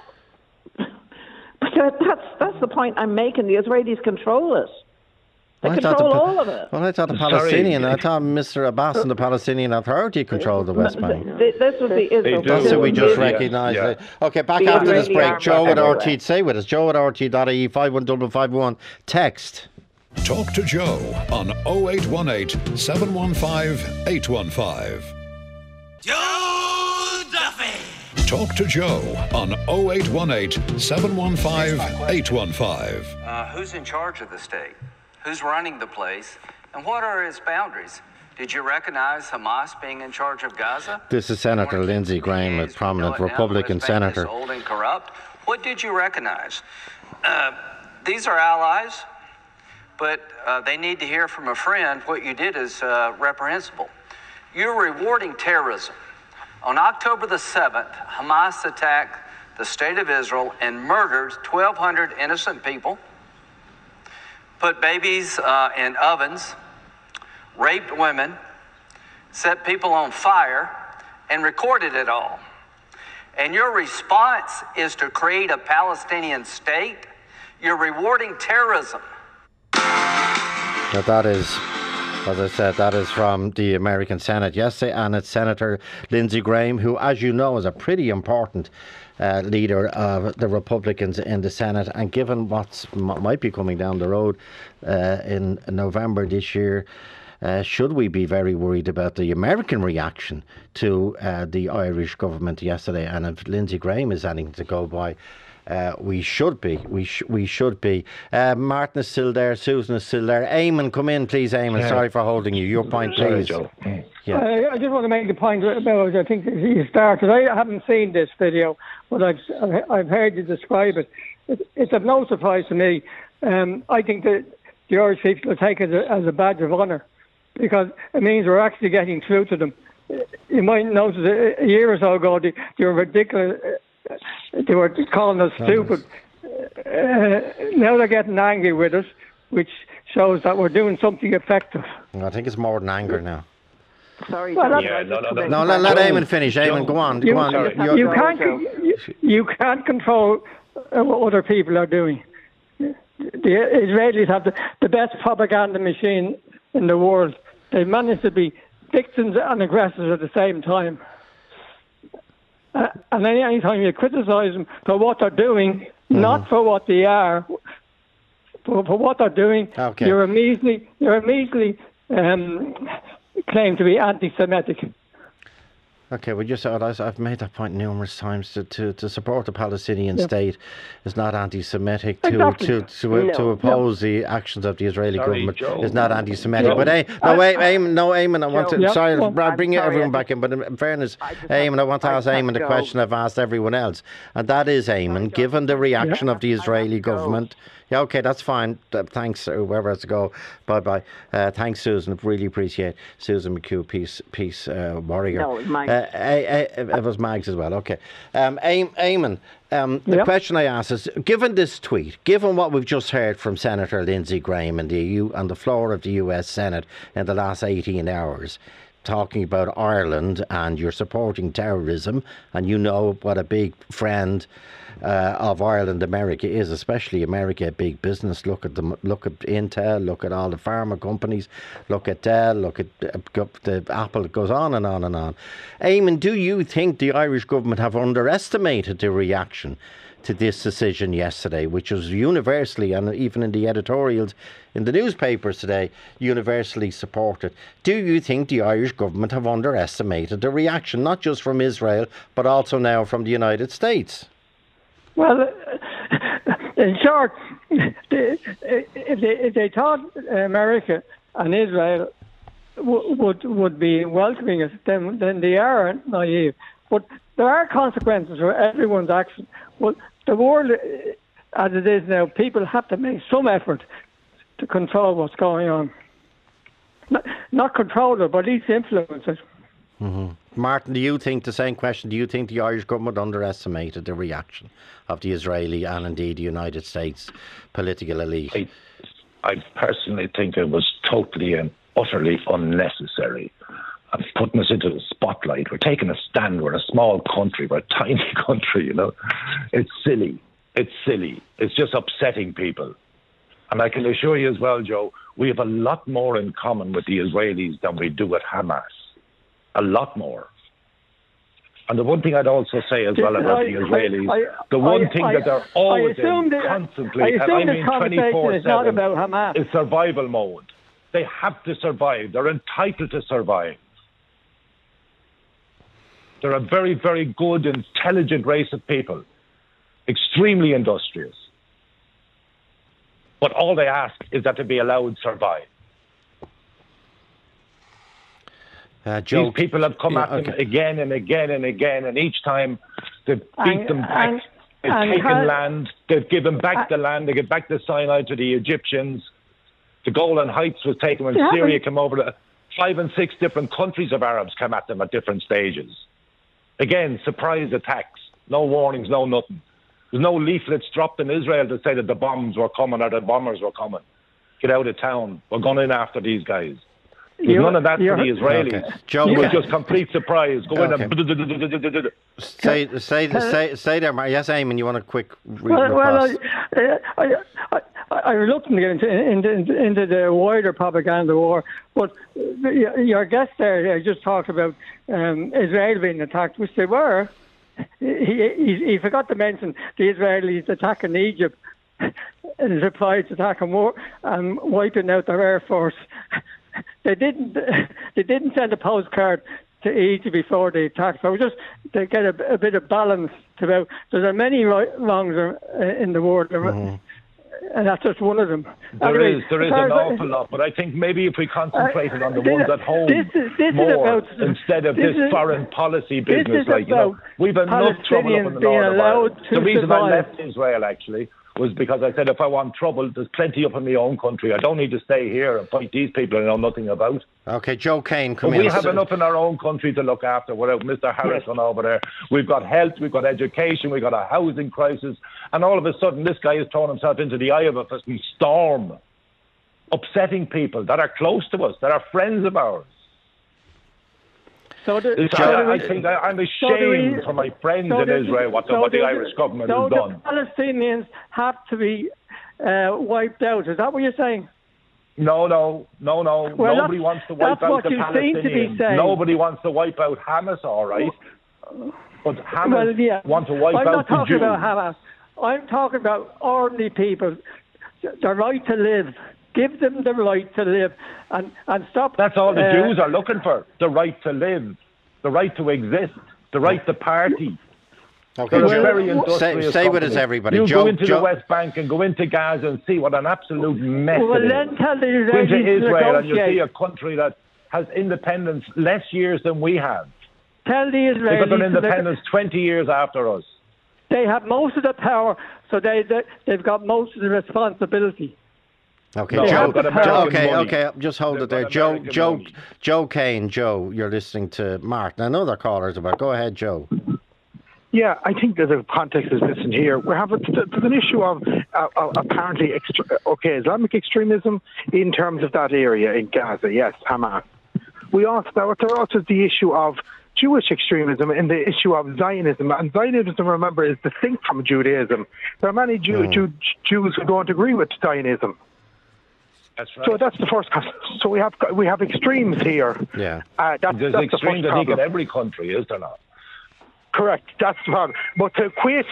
Speaker 6: but that's the point I'm making. The Israelis control it. They control all of it.
Speaker 2: Well, I thought I thought Mr. Abbas and the Palestinian Authority controlled the West Bank.
Speaker 6: This was the Israel.
Speaker 2: That's what we just recognised. Yeah. Okay, back after this break. Joe at RT, stay with us. Joe at RT.ie, 51551. Text.
Speaker 1: Talk to Joe on 0818 715 815.
Speaker 9: Joe Duffy.
Speaker 1: Talk to Joe on 0818 715 815.
Speaker 10: Who's in charge of the state? Who's running the place? And what are its boundaries? Did you recognize Hamas being in charge of Gaza?
Speaker 2: This is Senator Lindsey Graham, a prominent Republican senator.
Speaker 10: Old and corrupt. What did you recognize? These are allies, but they need to hear from a friend. What you did is reprehensible. You're rewarding terrorism. On October the 7th, Hamas attacked the state of Israel and murdered 1,200 innocent people, put babies in ovens, raped women, set people on fire, and recorded it all. And your response is to create a Palestinian state? You're rewarding terrorism.
Speaker 2: Now that is, as I said, that is from the American Senate yesterday, and it's Senator Lindsey Graham, who, as you know, is a pretty important leader of the Republicans in the Senate, and given what might be coming down the road in November this year, should we be very worried about the American reaction to the Irish government yesterday? And if Lindsey Graham is anything to go by, we should be. We should be. Martin is still there. Susan is still there. Eamon, come in, please, Eamon. Sorry for holding you. Your point, please.
Speaker 8: Sorry, Joe.
Speaker 2: Yeah.
Speaker 9: I just want to make a point about, I think you started. I haven't seen this video, but I've heard you describe it. It's of no surprise to me. I think that the Irish people will take it as a badge of honour, because it means we're actually getting through to them. You might notice a year or so ago they were ridiculous. They were calling us stupid. Now they're getting angry with us, which shows that we're doing something effective.
Speaker 2: I think it's more than anger now.
Speaker 4: Sorry.
Speaker 2: No, let Eamon finish. Eamon, go on.
Speaker 9: You can't control what other people are doing. The Israelis have the best propaganda machine in the world. They manage to be victims and aggressors at the same time. And any time you criticise them for what they're doing, not for what they are, for what they're doing, you're immediately claim to be anti-Semitic.
Speaker 2: Okay, well, I've made that point numerous times. To support the Palestinian state is not anti-Semitic. To oppose the actions of the Israeli government is not anti-Semitic. But Eamon, I want to. Sorry, I'll bring everyone back in. But in fairness, Eamon, I want to ask Eamon the question I've asked everyone else, and that is, Eamon, given the reaction of the Israeli government. Yeah, okay, that's fine. Thanks, whoever has to go. Bye-bye. Thanks, Susan. Really appreciate Susan McHugh, peace warrior.
Speaker 4: No, it was Mags.
Speaker 2: It was Mags as well. Okay. Eamon, the question I ask is, given this tweet, given what we've just heard from Senator Lindsey Graham on the floor of the US Senate in the last 18 hours, talking about Ireland and you're supporting terrorism, and you know what a big friend of Ireland America is, especially America, big business. Look at Intel, look at all the pharma companies, look at Dell, look at the Apple. It goes on and on and on. Eamon, do you think the Irish government have underestimated the reaction to this decision yesterday, which was universally, and even in the editorials in the newspapers today, universally supported? Do you think the Irish government have underestimated the reaction, not just from Israel, but also now from the United States?
Speaker 9: Well, in short, if they thought America and Israel would be welcoming it, then they are naive. But there are consequences for everyone's action. Well, the world, as it is now, people have to make some effort to control what's going on. Not control it, but at least influence it.
Speaker 2: Mm-hmm. Martin, do you think the same question? Do you think the Irish government underestimated the reaction of the Israeli and indeed the United States political elite?
Speaker 8: I personally think it was totally and utterly unnecessary. And putting us into the spotlight. We're taking a stand. We're a small country. We're a tiny country, you know. It's silly. It's silly. It's just upsetting people. And I can assure you as well, Joe, we have a lot more in common with the Israelis than we do with Hamas. A lot more. And the one thing I'd also say as well about the Israelis, the one thing that they're always constantly, and I mean 24/7, is survival mode. They have to survive. They're entitled to survive. They're a very, very good, intelligent race of people, extremely industrious. But all they ask is that to be allowed to survive. These people have come at them again and again and again, and each time they've beat them back. They've taken land. They've given back the land. They give back the Sinai to the Egyptians. The Golan Heights was taken when Syria came over. 5 and 6 different countries of Arabs came at them at different stages. Again, surprise attacks. No warnings, no nothing. There's no leaflets dropped in Israel to say that the bombs were coming or the bombers were coming. Get out of town. We're going in after these guys. There's none of that for the Israelis. Okay.
Speaker 2: Joe,
Speaker 8: it was just complete surprise. Go in and...
Speaker 2: Stay there, Mark. Yes, Eamon, you want a quick...
Speaker 9: I reluctantly get into the wider propaganda war, but your guest there just talked about Israel being attacked, which they were. He forgot to mention the Israelis attacking Egypt in reply to attacking war and wiping out their air force. They didn't send a postcard to Egypt before they attacked. So just to get a bit of balance about. There's many wrongs in the world. and that's just one of them.
Speaker 8: There is an awful lot, but I think maybe if we concentrated on the ones at home more instead of this foreign policy business, we've enough trouble up in the north of Ireland. The reason I left Israel actually was because I said if I want trouble, there's plenty up in my own country. I don't need to stay here and fight these people I know nothing about.
Speaker 2: Okay, Joe Kane, come
Speaker 8: in.
Speaker 2: We
Speaker 8: have enough in our own country to look after without Mr. Harrison over there. We've got health, we've got education, we've got a housing crisis, and all of a sudden this guy has thrown himself into the eye of a fucking storm, upsetting people that are close to us, that are friends of ours.
Speaker 9: I
Speaker 8: think I'm ashamed for my friends in Israel what the Irish government has done.
Speaker 9: The Palestinians have to be wiped out. Is that what you're saying?
Speaker 8: No. Well, nobody wants to wipe out the Palestinians. Nobody wants to wipe out Hamas, all right? But Hamas want to wipe out the Jews.
Speaker 9: I'm not talking about Hamas. I'm talking about ordinary people. The right to live. Give them the right to live and stop.
Speaker 8: That's all the Jews are looking for. The right to live, the right to exist, the right to party.
Speaker 2: Okay, stay with us, everybody.
Speaker 8: You go into the West Bank and go into Gaza and see what an absolute mess it is.
Speaker 9: Then tell the Israelis
Speaker 8: go into Israel and you see a country that has independence less years than we have.
Speaker 9: Tell the Israelis
Speaker 8: they got their independence 20 years after us.
Speaker 9: They have most of the power, so they've got most of the responsibility.
Speaker 2: Okay, okay. Just hold it there, Joe Kane. Joe, you're listening to Mark. Now, another caller's about. Go ahead, Joe.
Speaker 11: Yeah, I think there's a context is missing here. There's an issue of apparently Islamic extremism in terms of that area in Gaza. Yes, Hamas. There also is the issue of Jewish extremism and the issue of Zionism. And Zionism, remember, is distinct from Judaism. There are many Jews who don't agree with Zionism.
Speaker 8: That's right.
Speaker 11: So that's the first. So we have extremes here.
Speaker 2: Yeah.
Speaker 8: There's extremes I think in every country, is there not?
Speaker 11: Correct. That's the problem. But to equate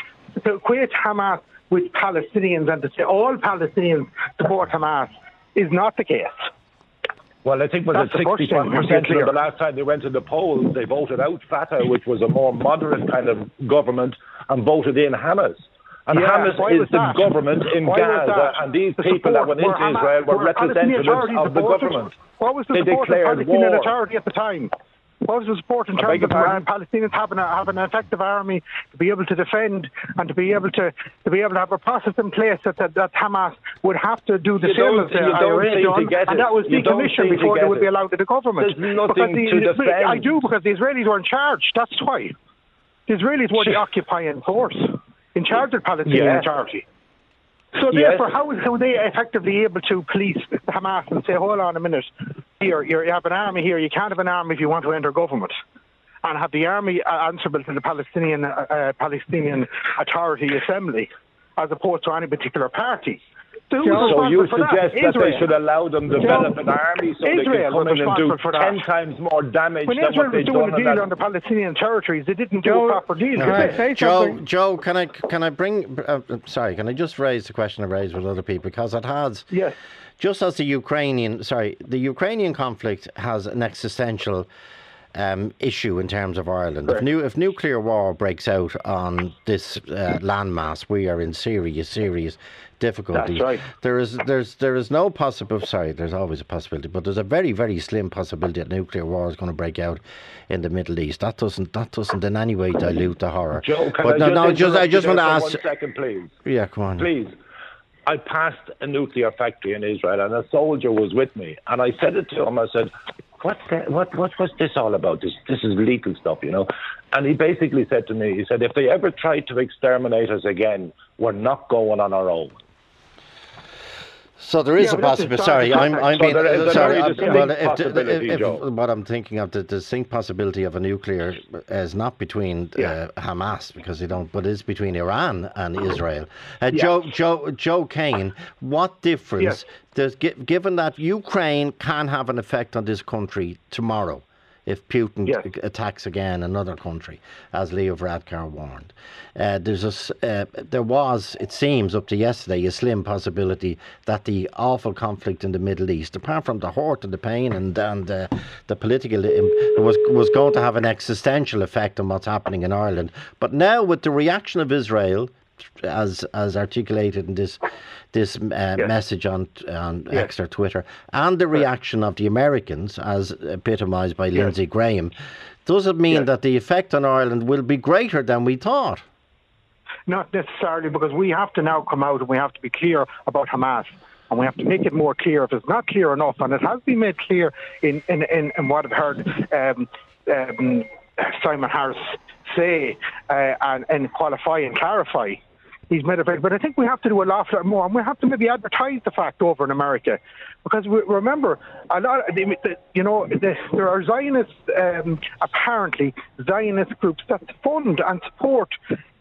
Speaker 11: Hamas with Palestinians and to say all Palestinians support Hamas is not the case.
Speaker 8: Well, I think was it 65% the last time they went to the polls, they voted out Fatah, which was a more moderate kind of government, and voted in Hamas. And Hamas is the government in Gaza, and these people that went into Israel were representatives of the government.
Speaker 11: What was the support of the Palestinian Authority at the time? What was the support in terms of Palestinians having an effective army to be able to defend and to be able to have a process in place that Hamas would have to do the same as the IRA done, and that was decommissioned before they would be allowed to the government.
Speaker 8: There's nothing to defend.
Speaker 11: I do, because the Israelis were in charge. That's why. The Israelis were the occupying force in charge of the Palestinian Authority. So therefore, how are they effectively able to police Hamas and say, hold on a minute, here you have an army here, you can't have an army if you want to enter government, and have the army answerable to the Palestinian Authority Assembly, as opposed to any particular party?
Speaker 8: So you suggest that they should allow them to develop an army so they can come in and do 10 times more damage than what they've done.
Speaker 11: When Israel was doing a deal on the Palestinian territories, they didn't do a proper deal.
Speaker 2: Joe, can I just raise the question I've raised with other people, because it has.
Speaker 11: Yes.
Speaker 2: Just as the Ukrainian conflict has an existential issue in terms of Ireland. If nuclear war breaks out on this landmass, we are in serious difficulty.
Speaker 11: That's right.
Speaker 2: There is no possible. Sorry, there's always a possibility, but there's a very, very slim possibility that nuclear war is going to break out in the Middle East. That doesn't in any way dilute the horror.
Speaker 8: Joe, I just want to ask. 1 second, please.
Speaker 2: Yeah, come on.
Speaker 8: Please. I passed a nuclear factory in Israel, and a soldier was with me, and I said it to him. I said, What's this all about? This is lethal stuff, you know. And he basically said to me, he said, if they ever try to exterminate us again, we're not going on our own.
Speaker 2: So there is a possibility. Sorry, I'm being sorry. What I'm thinking of, the distinct possibility of a nuclear is not between Hamas, because they don't, but is between Iran and Israel. Joe Kane, what difference does, given that Ukraine can have an effect on this country tomorrow, if Putin attacks again another country, as Leo Varadkar warned. There was, it seems, up to yesterday, a slim possibility that the awful conflict in the Middle East, apart from the hurt and the pain and the political, was going to have an existential effect on what's happening in Ireland. But now, with the reaction of Israel, as articulated in this message on X or Twitter, and the reaction of the Americans, as epitomised by Lindsey Graham, does it mean that the effect on Ireland will be greater than we thought?
Speaker 11: Not necessarily, because we have to now come out and we have to be clear about Hamas. And we have to make it more clear if it's not clear enough. And it has been made clear in what I've heard Simon Harris say and qualify and clarify. He's made it very, but I think we have to do a lot more, and we have to maybe advertise the fact over in America, because remember a lot. There are Zionists, apparently Zionist groups that fund and support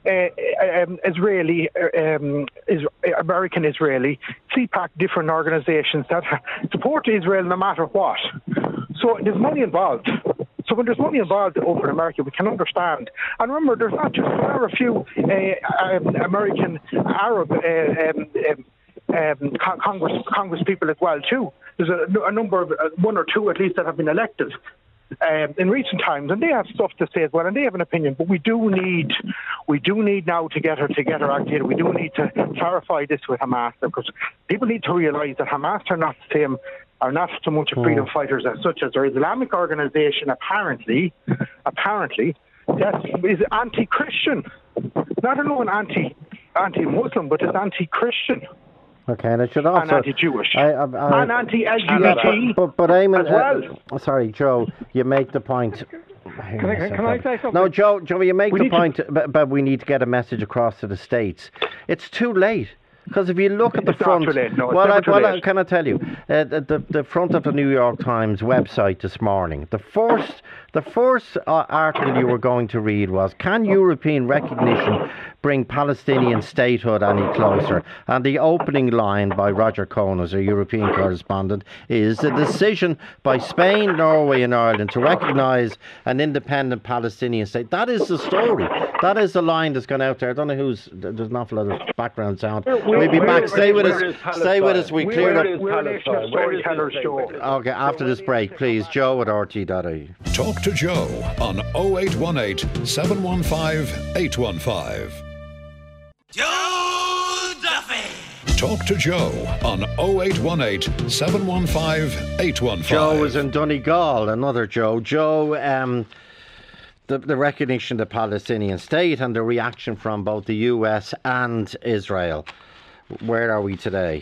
Speaker 11: American Israeli, CPAC, different organisations that support Israel no matter what. So there's money involved. So when there's money involved over in America, we can understand. And remember, there are a few American Arab Congress people as well too. There's a number of one or two at least that have been elected in recent times, and they have stuff to say as well, and they have an opinion. But we do need now to get our act together. We do need to clarify this with Hamas, because people need to realise that Hamas are not the same. Are not so much freedom fighters as such as their Islamic organisation. Apparently, that is anti-Christian. Not alone anti-Muslim, but it's anti-Christian.
Speaker 2: Okay, and it should also...
Speaker 11: And anti-Jewish. And anti-LGBT
Speaker 2: but Eamon,
Speaker 11: as well.
Speaker 2: Sorry, Joe, you make the point...
Speaker 9: Can I say something?
Speaker 2: No, Joe, you make the point, but we need to get a message across to the States. It's too late. Because if you look at the front, can I tell you, the front of the New York Times website this morning, the first article you were going to read was, "Can European recognition bring Palestinian statehood any closer?" And the opening line by Roger Cohn, as a European correspondent, is, "The decision by Spain, Norway and Ireland to recognise an independent Palestinian state." That is the story. That is the line that's gone out there. I don't know there's an awful lot of background sound. We'll be back. Stay with us. We cleared up. Okay, after this break, please. Joe at RT.ie.
Speaker 1: Talk to Joe on 0818 715 815.
Speaker 12: Joe Duffy.
Speaker 1: Talk to Joe on 0818 715 815.
Speaker 2: Joe is in Donegal. Another Joe. Joe, the recognition of the Palestinian state and the reaction from both the US and Israel. Where are we today?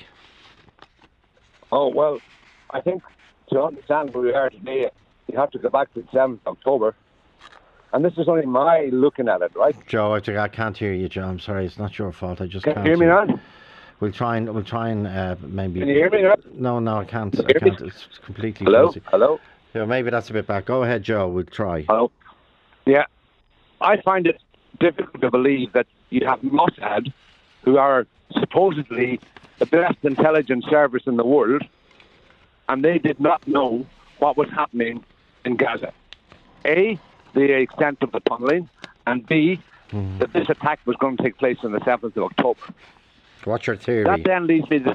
Speaker 13: Oh, well, I think to understand where we are today, you have to go back to the 7th of October. And this is only my looking at it, right?
Speaker 2: Joe, I can't hear you, Joe. I'm sorry, it's not your fault. I just can't
Speaker 13: hear me now?
Speaker 2: We'll try and maybe...
Speaker 13: Can you hear me now?
Speaker 2: No, I can't. It's completely...
Speaker 13: Hello?
Speaker 2: Fuzzy.
Speaker 13: Hello?
Speaker 2: Yeah, maybe that's a bit back. Go ahead, Joe. We'll try.
Speaker 13: Hello? Yeah. I find it difficult to believe that you have Mossad, who are supposedly the best intelligence service in the world, and they did not know what was happening in Gaza. A, the extent of the tunneling, and B, that this attack was going to take place on the 7th of October.
Speaker 2: What's your theory?
Speaker 13: That then leads me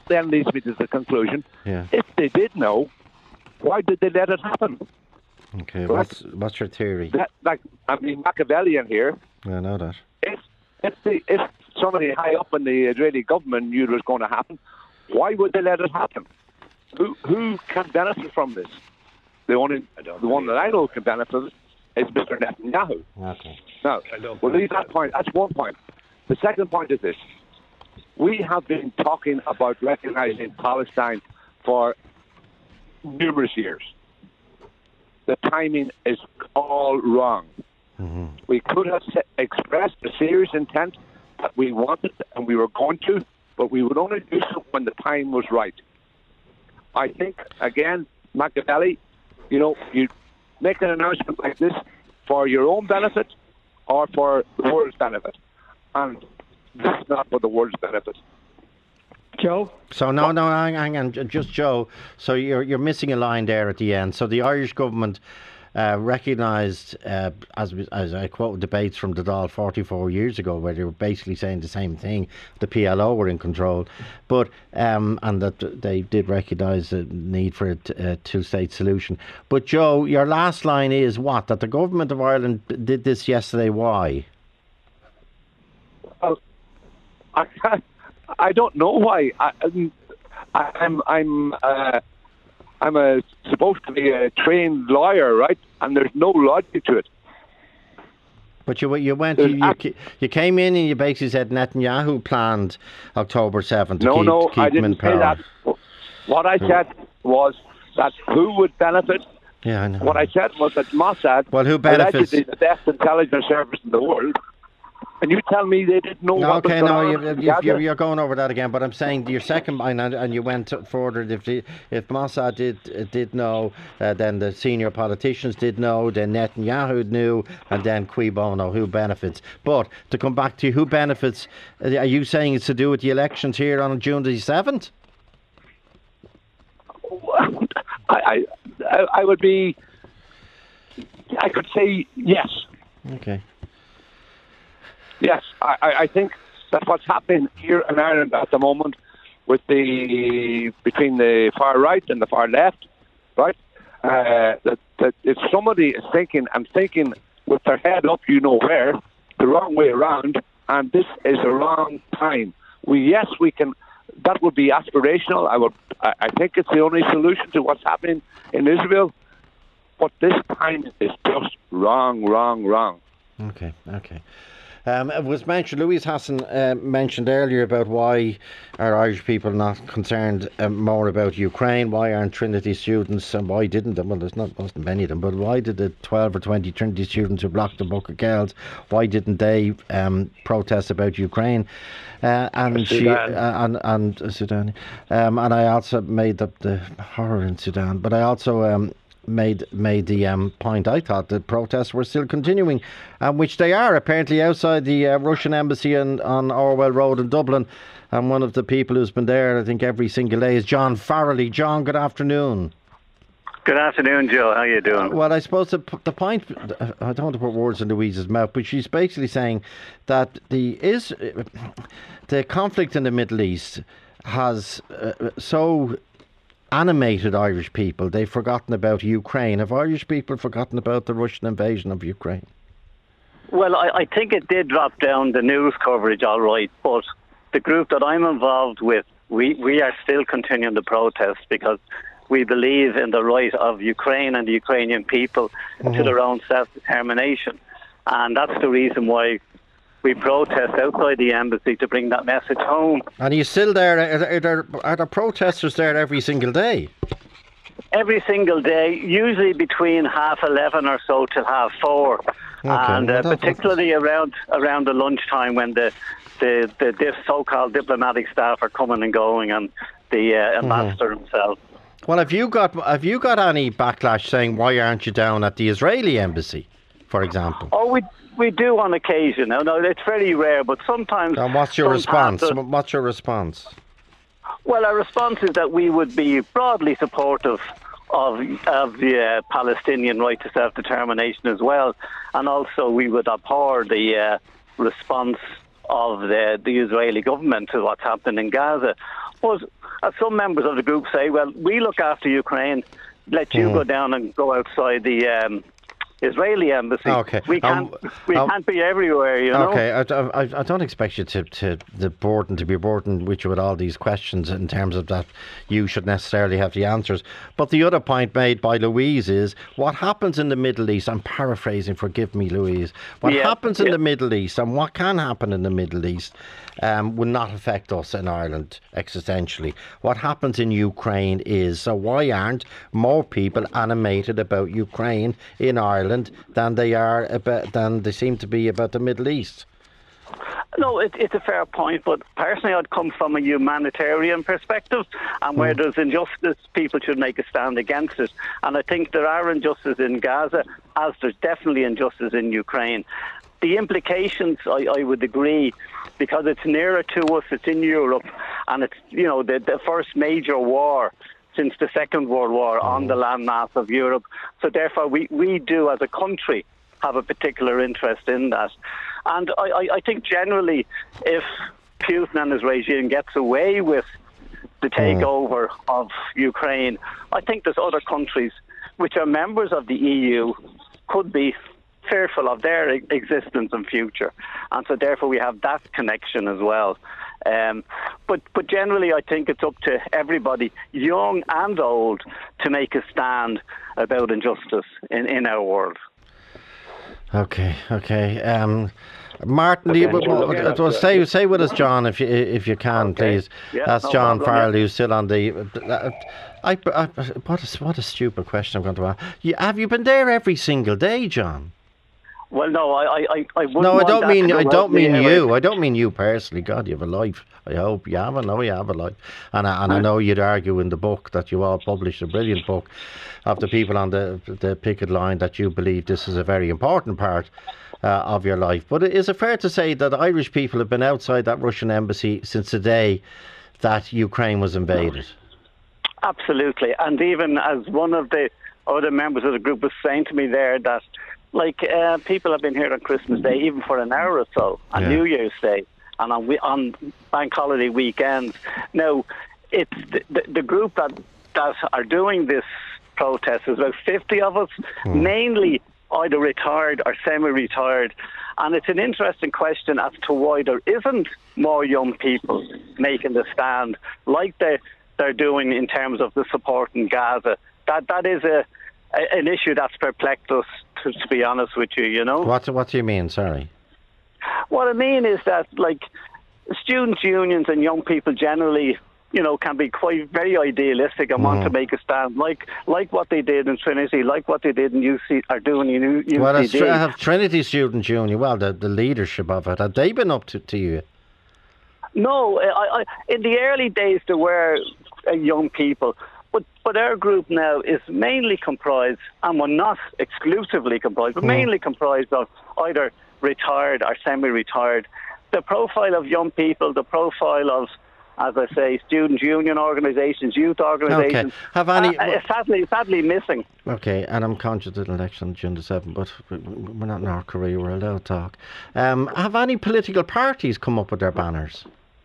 Speaker 13: to the conclusion.
Speaker 2: Yeah.
Speaker 13: If they did know, why did they let it happen?
Speaker 2: Okay, what's your theory?
Speaker 13: Machiavellian here.
Speaker 2: I know that.
Speaker 13: If somebody high up in the Israeli government knew it was going to happen, why would they let it happen? Who can benefit from this? The one that I know can benefit is Mr. Netanyahu.
Speaker 2: Okay.
Speaker 13: Now, we'll leave that point. That's one point. The second point is this. We have been talking about recognizing Palestine for numerous years. The timing is all wrong.
Speaker 2: Mm-hmm.
Speaker 13: We could have expressed a serious intent that we wanted and we were going to, but we would only do so when the time was right. I think, again, Machiavelli, you make an announcement like this for your own benefit or for the world's benefit. And this is not for the world's benefit.
Speaker 9: Joe?
Speaker 2: So no, hang on, just Joe. So you're missing a line there at the end. So the Irish government recognised, as I quote debates from the Dáil 44 years ago, where they were basically saying the same thing. The PLO were in control, but and that they did recognise the need for a two-state solution. But Joe, your last line is what? That the government of Ireland did this yesterday. Why?
Speaker 13: Well, I don't know why. I'm supposed to be a trained lawyer, right? And there's no logic to it.
Speaker 2: But you came in and you basically said Netanyahu planned October 7th to keep him in power.
Speaker 13: I didn't say that. What I said was that who would benefit.
Speaker 2: Yeah, I know.
Speaker 13: What I said was that Mossad,
Speaker 2: who benefits?
Speaker 13: Allegedly the best intelligence service in the world, and you tell me they didn't know what was going on.
Speaker 2: You're going over that again. But I'm saying your second line, and you went further. If Mossad did know, then the senior politicians did know, then Netanyahu knew, and then cui bono, who benefits? But to come back to who benefits, are you saying it's to do with the elections here on June the 7th?
Speaker 13: I would be. I could say yes.
Speaker 2: Okay.
Speaker 13: Yes, I think that's what's happening here in Ireland at the moment, with between the far right and the far left, right? That if somebody is thinking with their head up, you know where, the wrong way around, and this is the wrong time. We can. That would be aspirational. I think it's the only solution to what's happening in Israel. But this time is just wrong.
Speaker 2: Okay. It was mentioned, Louise Hassan mentioned earlier about why are Irish people not concerned more about Ukraine, why aren't Trinity students, and why didn't them, well wasn't many of them, but why did the 12 or 20 Trinity students who blocked the Book of Kells, why didn't they protest about Ukraine? And Sudan. And I also made up the horror in Sudan, but I also made the point. I thought that protests were still continuing, which they are apparently outside the Russian embassy on Orwell Road in Dublin. And one of the people who's been there, I think, every single day is John Farrelly. John, good afternoon.
Speaker 12: Good afternoon, Joe. How you doing?
Speaker 2: Well, I suppose the point, I don't want to put words in Louise's mouth, but she's basically saying that the conflict in the Middle East has so animated Irish people, they've forgotten about Ukraine. Have Irish people forgotten about the Russian invasion of Ukraine?
Speaker 12: Well, I think it did drop down the news coverage all right, but the group that I'm involved with, we are still continuing the protest because we believe in the right of Ukraine and the Ukrainian people to their own self-determination. And that's the reason why we protest outside the embassy to bring that message home.
Speaker 2: And are you still there? Are there protesters there every single day?
Speaker 12: Every single day, usually between 11:30 or so till 4:30. Okay, and particularly around the lunchtime when the so-called diplomatic staff are coming and going, and the ambassador himself.
Speaker 2: Well, have you got any backlash saying why aren't you down at the Israeli embassy, for example?
Speaker 12: Oh, we do on occasion. No, it's very rare, but sometimes.
Speaker 2: And what's your response? What's your response?
Speaker 12: Well, our response is that we would be broadly supportive of the Palestinian right to self-determination as well, and also we would abhor the response of the Israeli government to what's happening in Gaza. But as some members of the group say, well, we look after Ukraine, let you go down and go outside the Israeli embassy.
Speaker 2: Okay.
Speaker 12: We can't be everywhere, you know.
Speaker 2: Okay, I don't expect you to be burdened with you with all these questions in terms of that you should necessarily have the answers. But the other point made by Louise is what happens in the Middle East, I'm paraphrasing, forgive me, Louise, what happens in the Middle East and what can happen in the Middle East will not affect us in Ireland existentially. What happens in Ukraine is, so why aren't more people animated about Ukraine in Ireland than they seem to be about the Middle East?
Speaker 12: No, it's a fair point, but personally I'd come from a humanitarian perspective, and where there's injustice, people should make a stand against it. And I think there are injustices in Gaza, as there's definitely injustice in Ukraine. The implications, I would agree, because it's nearer to us, it's in Europe, and it's, you know, the first major war since the Second World War on the landmass of Europe. So therefore we do as a country have a particular interest in that. And I think generally if Putin and his regime gets away with the takeover of Ukraine, I think there's other countries which are members of the EU could be fearful of their existence and future. And so therefore we have that connection as well. But generally, I think it's up to everybody, young and old, to make a stand about injustice in our world.
Speaker 2: Okay. Martin, say with us, John, if you can, please. Yeah, that's John Farrelly, who's still on the. What a stupid question I'm going to ask. Have you been there every single day, John?
Speaker 12: Well, no, I wouldn't.
Speaker 2: No, I don't mean you. I don't mean you personally. God, you have a life. I hope you have. I know you have a life, and I know you'd argue in the book that you all published a brilliant book of the people on the picket line that you believe this is a very important part of your life. But is it fair to say that Irish people have been outside that Russian embassy since the day that Ukraine was invaded?
Speaker 12: Absolutely, and even as one of the other members of the group was saying to me there that. People have been here on Christmas Day, even for an hour or so, on New Year's Day, and on bank holiday weekends. Now, it's the group that are doing this protest. There's about 50 of us, mainly either retired or semi-retired. And it's an interesting question as to why there isn't more young people making the stand like they're doing in terms of the support in Gaza. That is an issue that's perplexed us, to be honest with you, you know.
Speaker 2: What do you mean, sorry?
Speaker 12: What I mean is that, students' unions and young people generally, can be very idealistic and want to make a stand, like what they did in Trinity, like what they did in UC, are doing in UCD.
Speaker 2: Well, I have Trinity Student Union, the leadership of it, have they been up to you?
Speaker 12: No, in the early days there were young people. But our group now is mainly comprised, and we're not exclusively comprised, but mainly comprised of either retired or semi-retired. The profile of young people, the profile of, as I say, student union organisations, youth organisations, sadly missing.
Speaker 2: Okay, and I'm conscious of the election on June the 7th, but we're not in North Korea, we're allowed to talk. Have any political parties come up with their banners?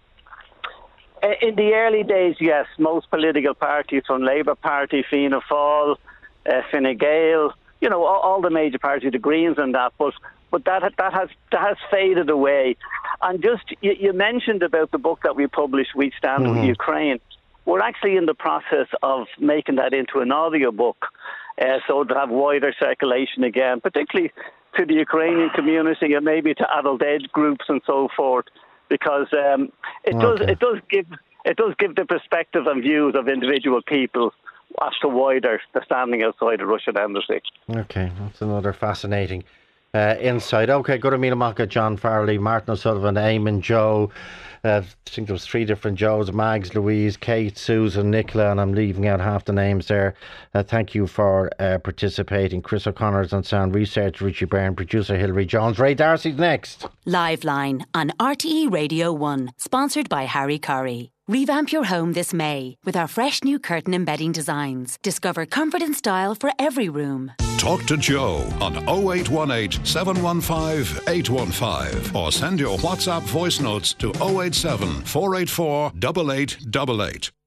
Speaker 12: In the early days, yes, most political parties, from Labour Party, Fianna Fáil, Fine Gael, all the major parties, the Greens and that, but that has faded away. And just, you mentioned about the book that we published, We Stand With Ukraine. We're actually in the process of making that into an audio book, so to have wider circulation again, particularly to the Ukrainian community and maybe to adult ed groups and so forth. Because it does give the perspective and views of individual people as to why they're standing outside the Russian embassy. Okay,
Speaker 2: that's another fascinating insight. Okay, good to meet you, John Farrelly, Martin O'Sullivan, Eamon, Joe. I think there was 3 different Joes: Mags, Louise, Kate, Susan, Nicola, and I'm leaving out half the names there. Thank you for participating. Chris O'Connor's on sound, research Richie Byrne, producer Hilary Jones. Ray Darcy's next.
Speaker 14: Live Line on RTE Radio 1, sponsored by Harry Curry. Revamp your home this May with our fresh new curtain and bedding designs. Discover comfort and style for every room.
Speaker 1: Talk to Joe on 0818 715 815 or send your WhatsApp voice notes to 087 484 8888.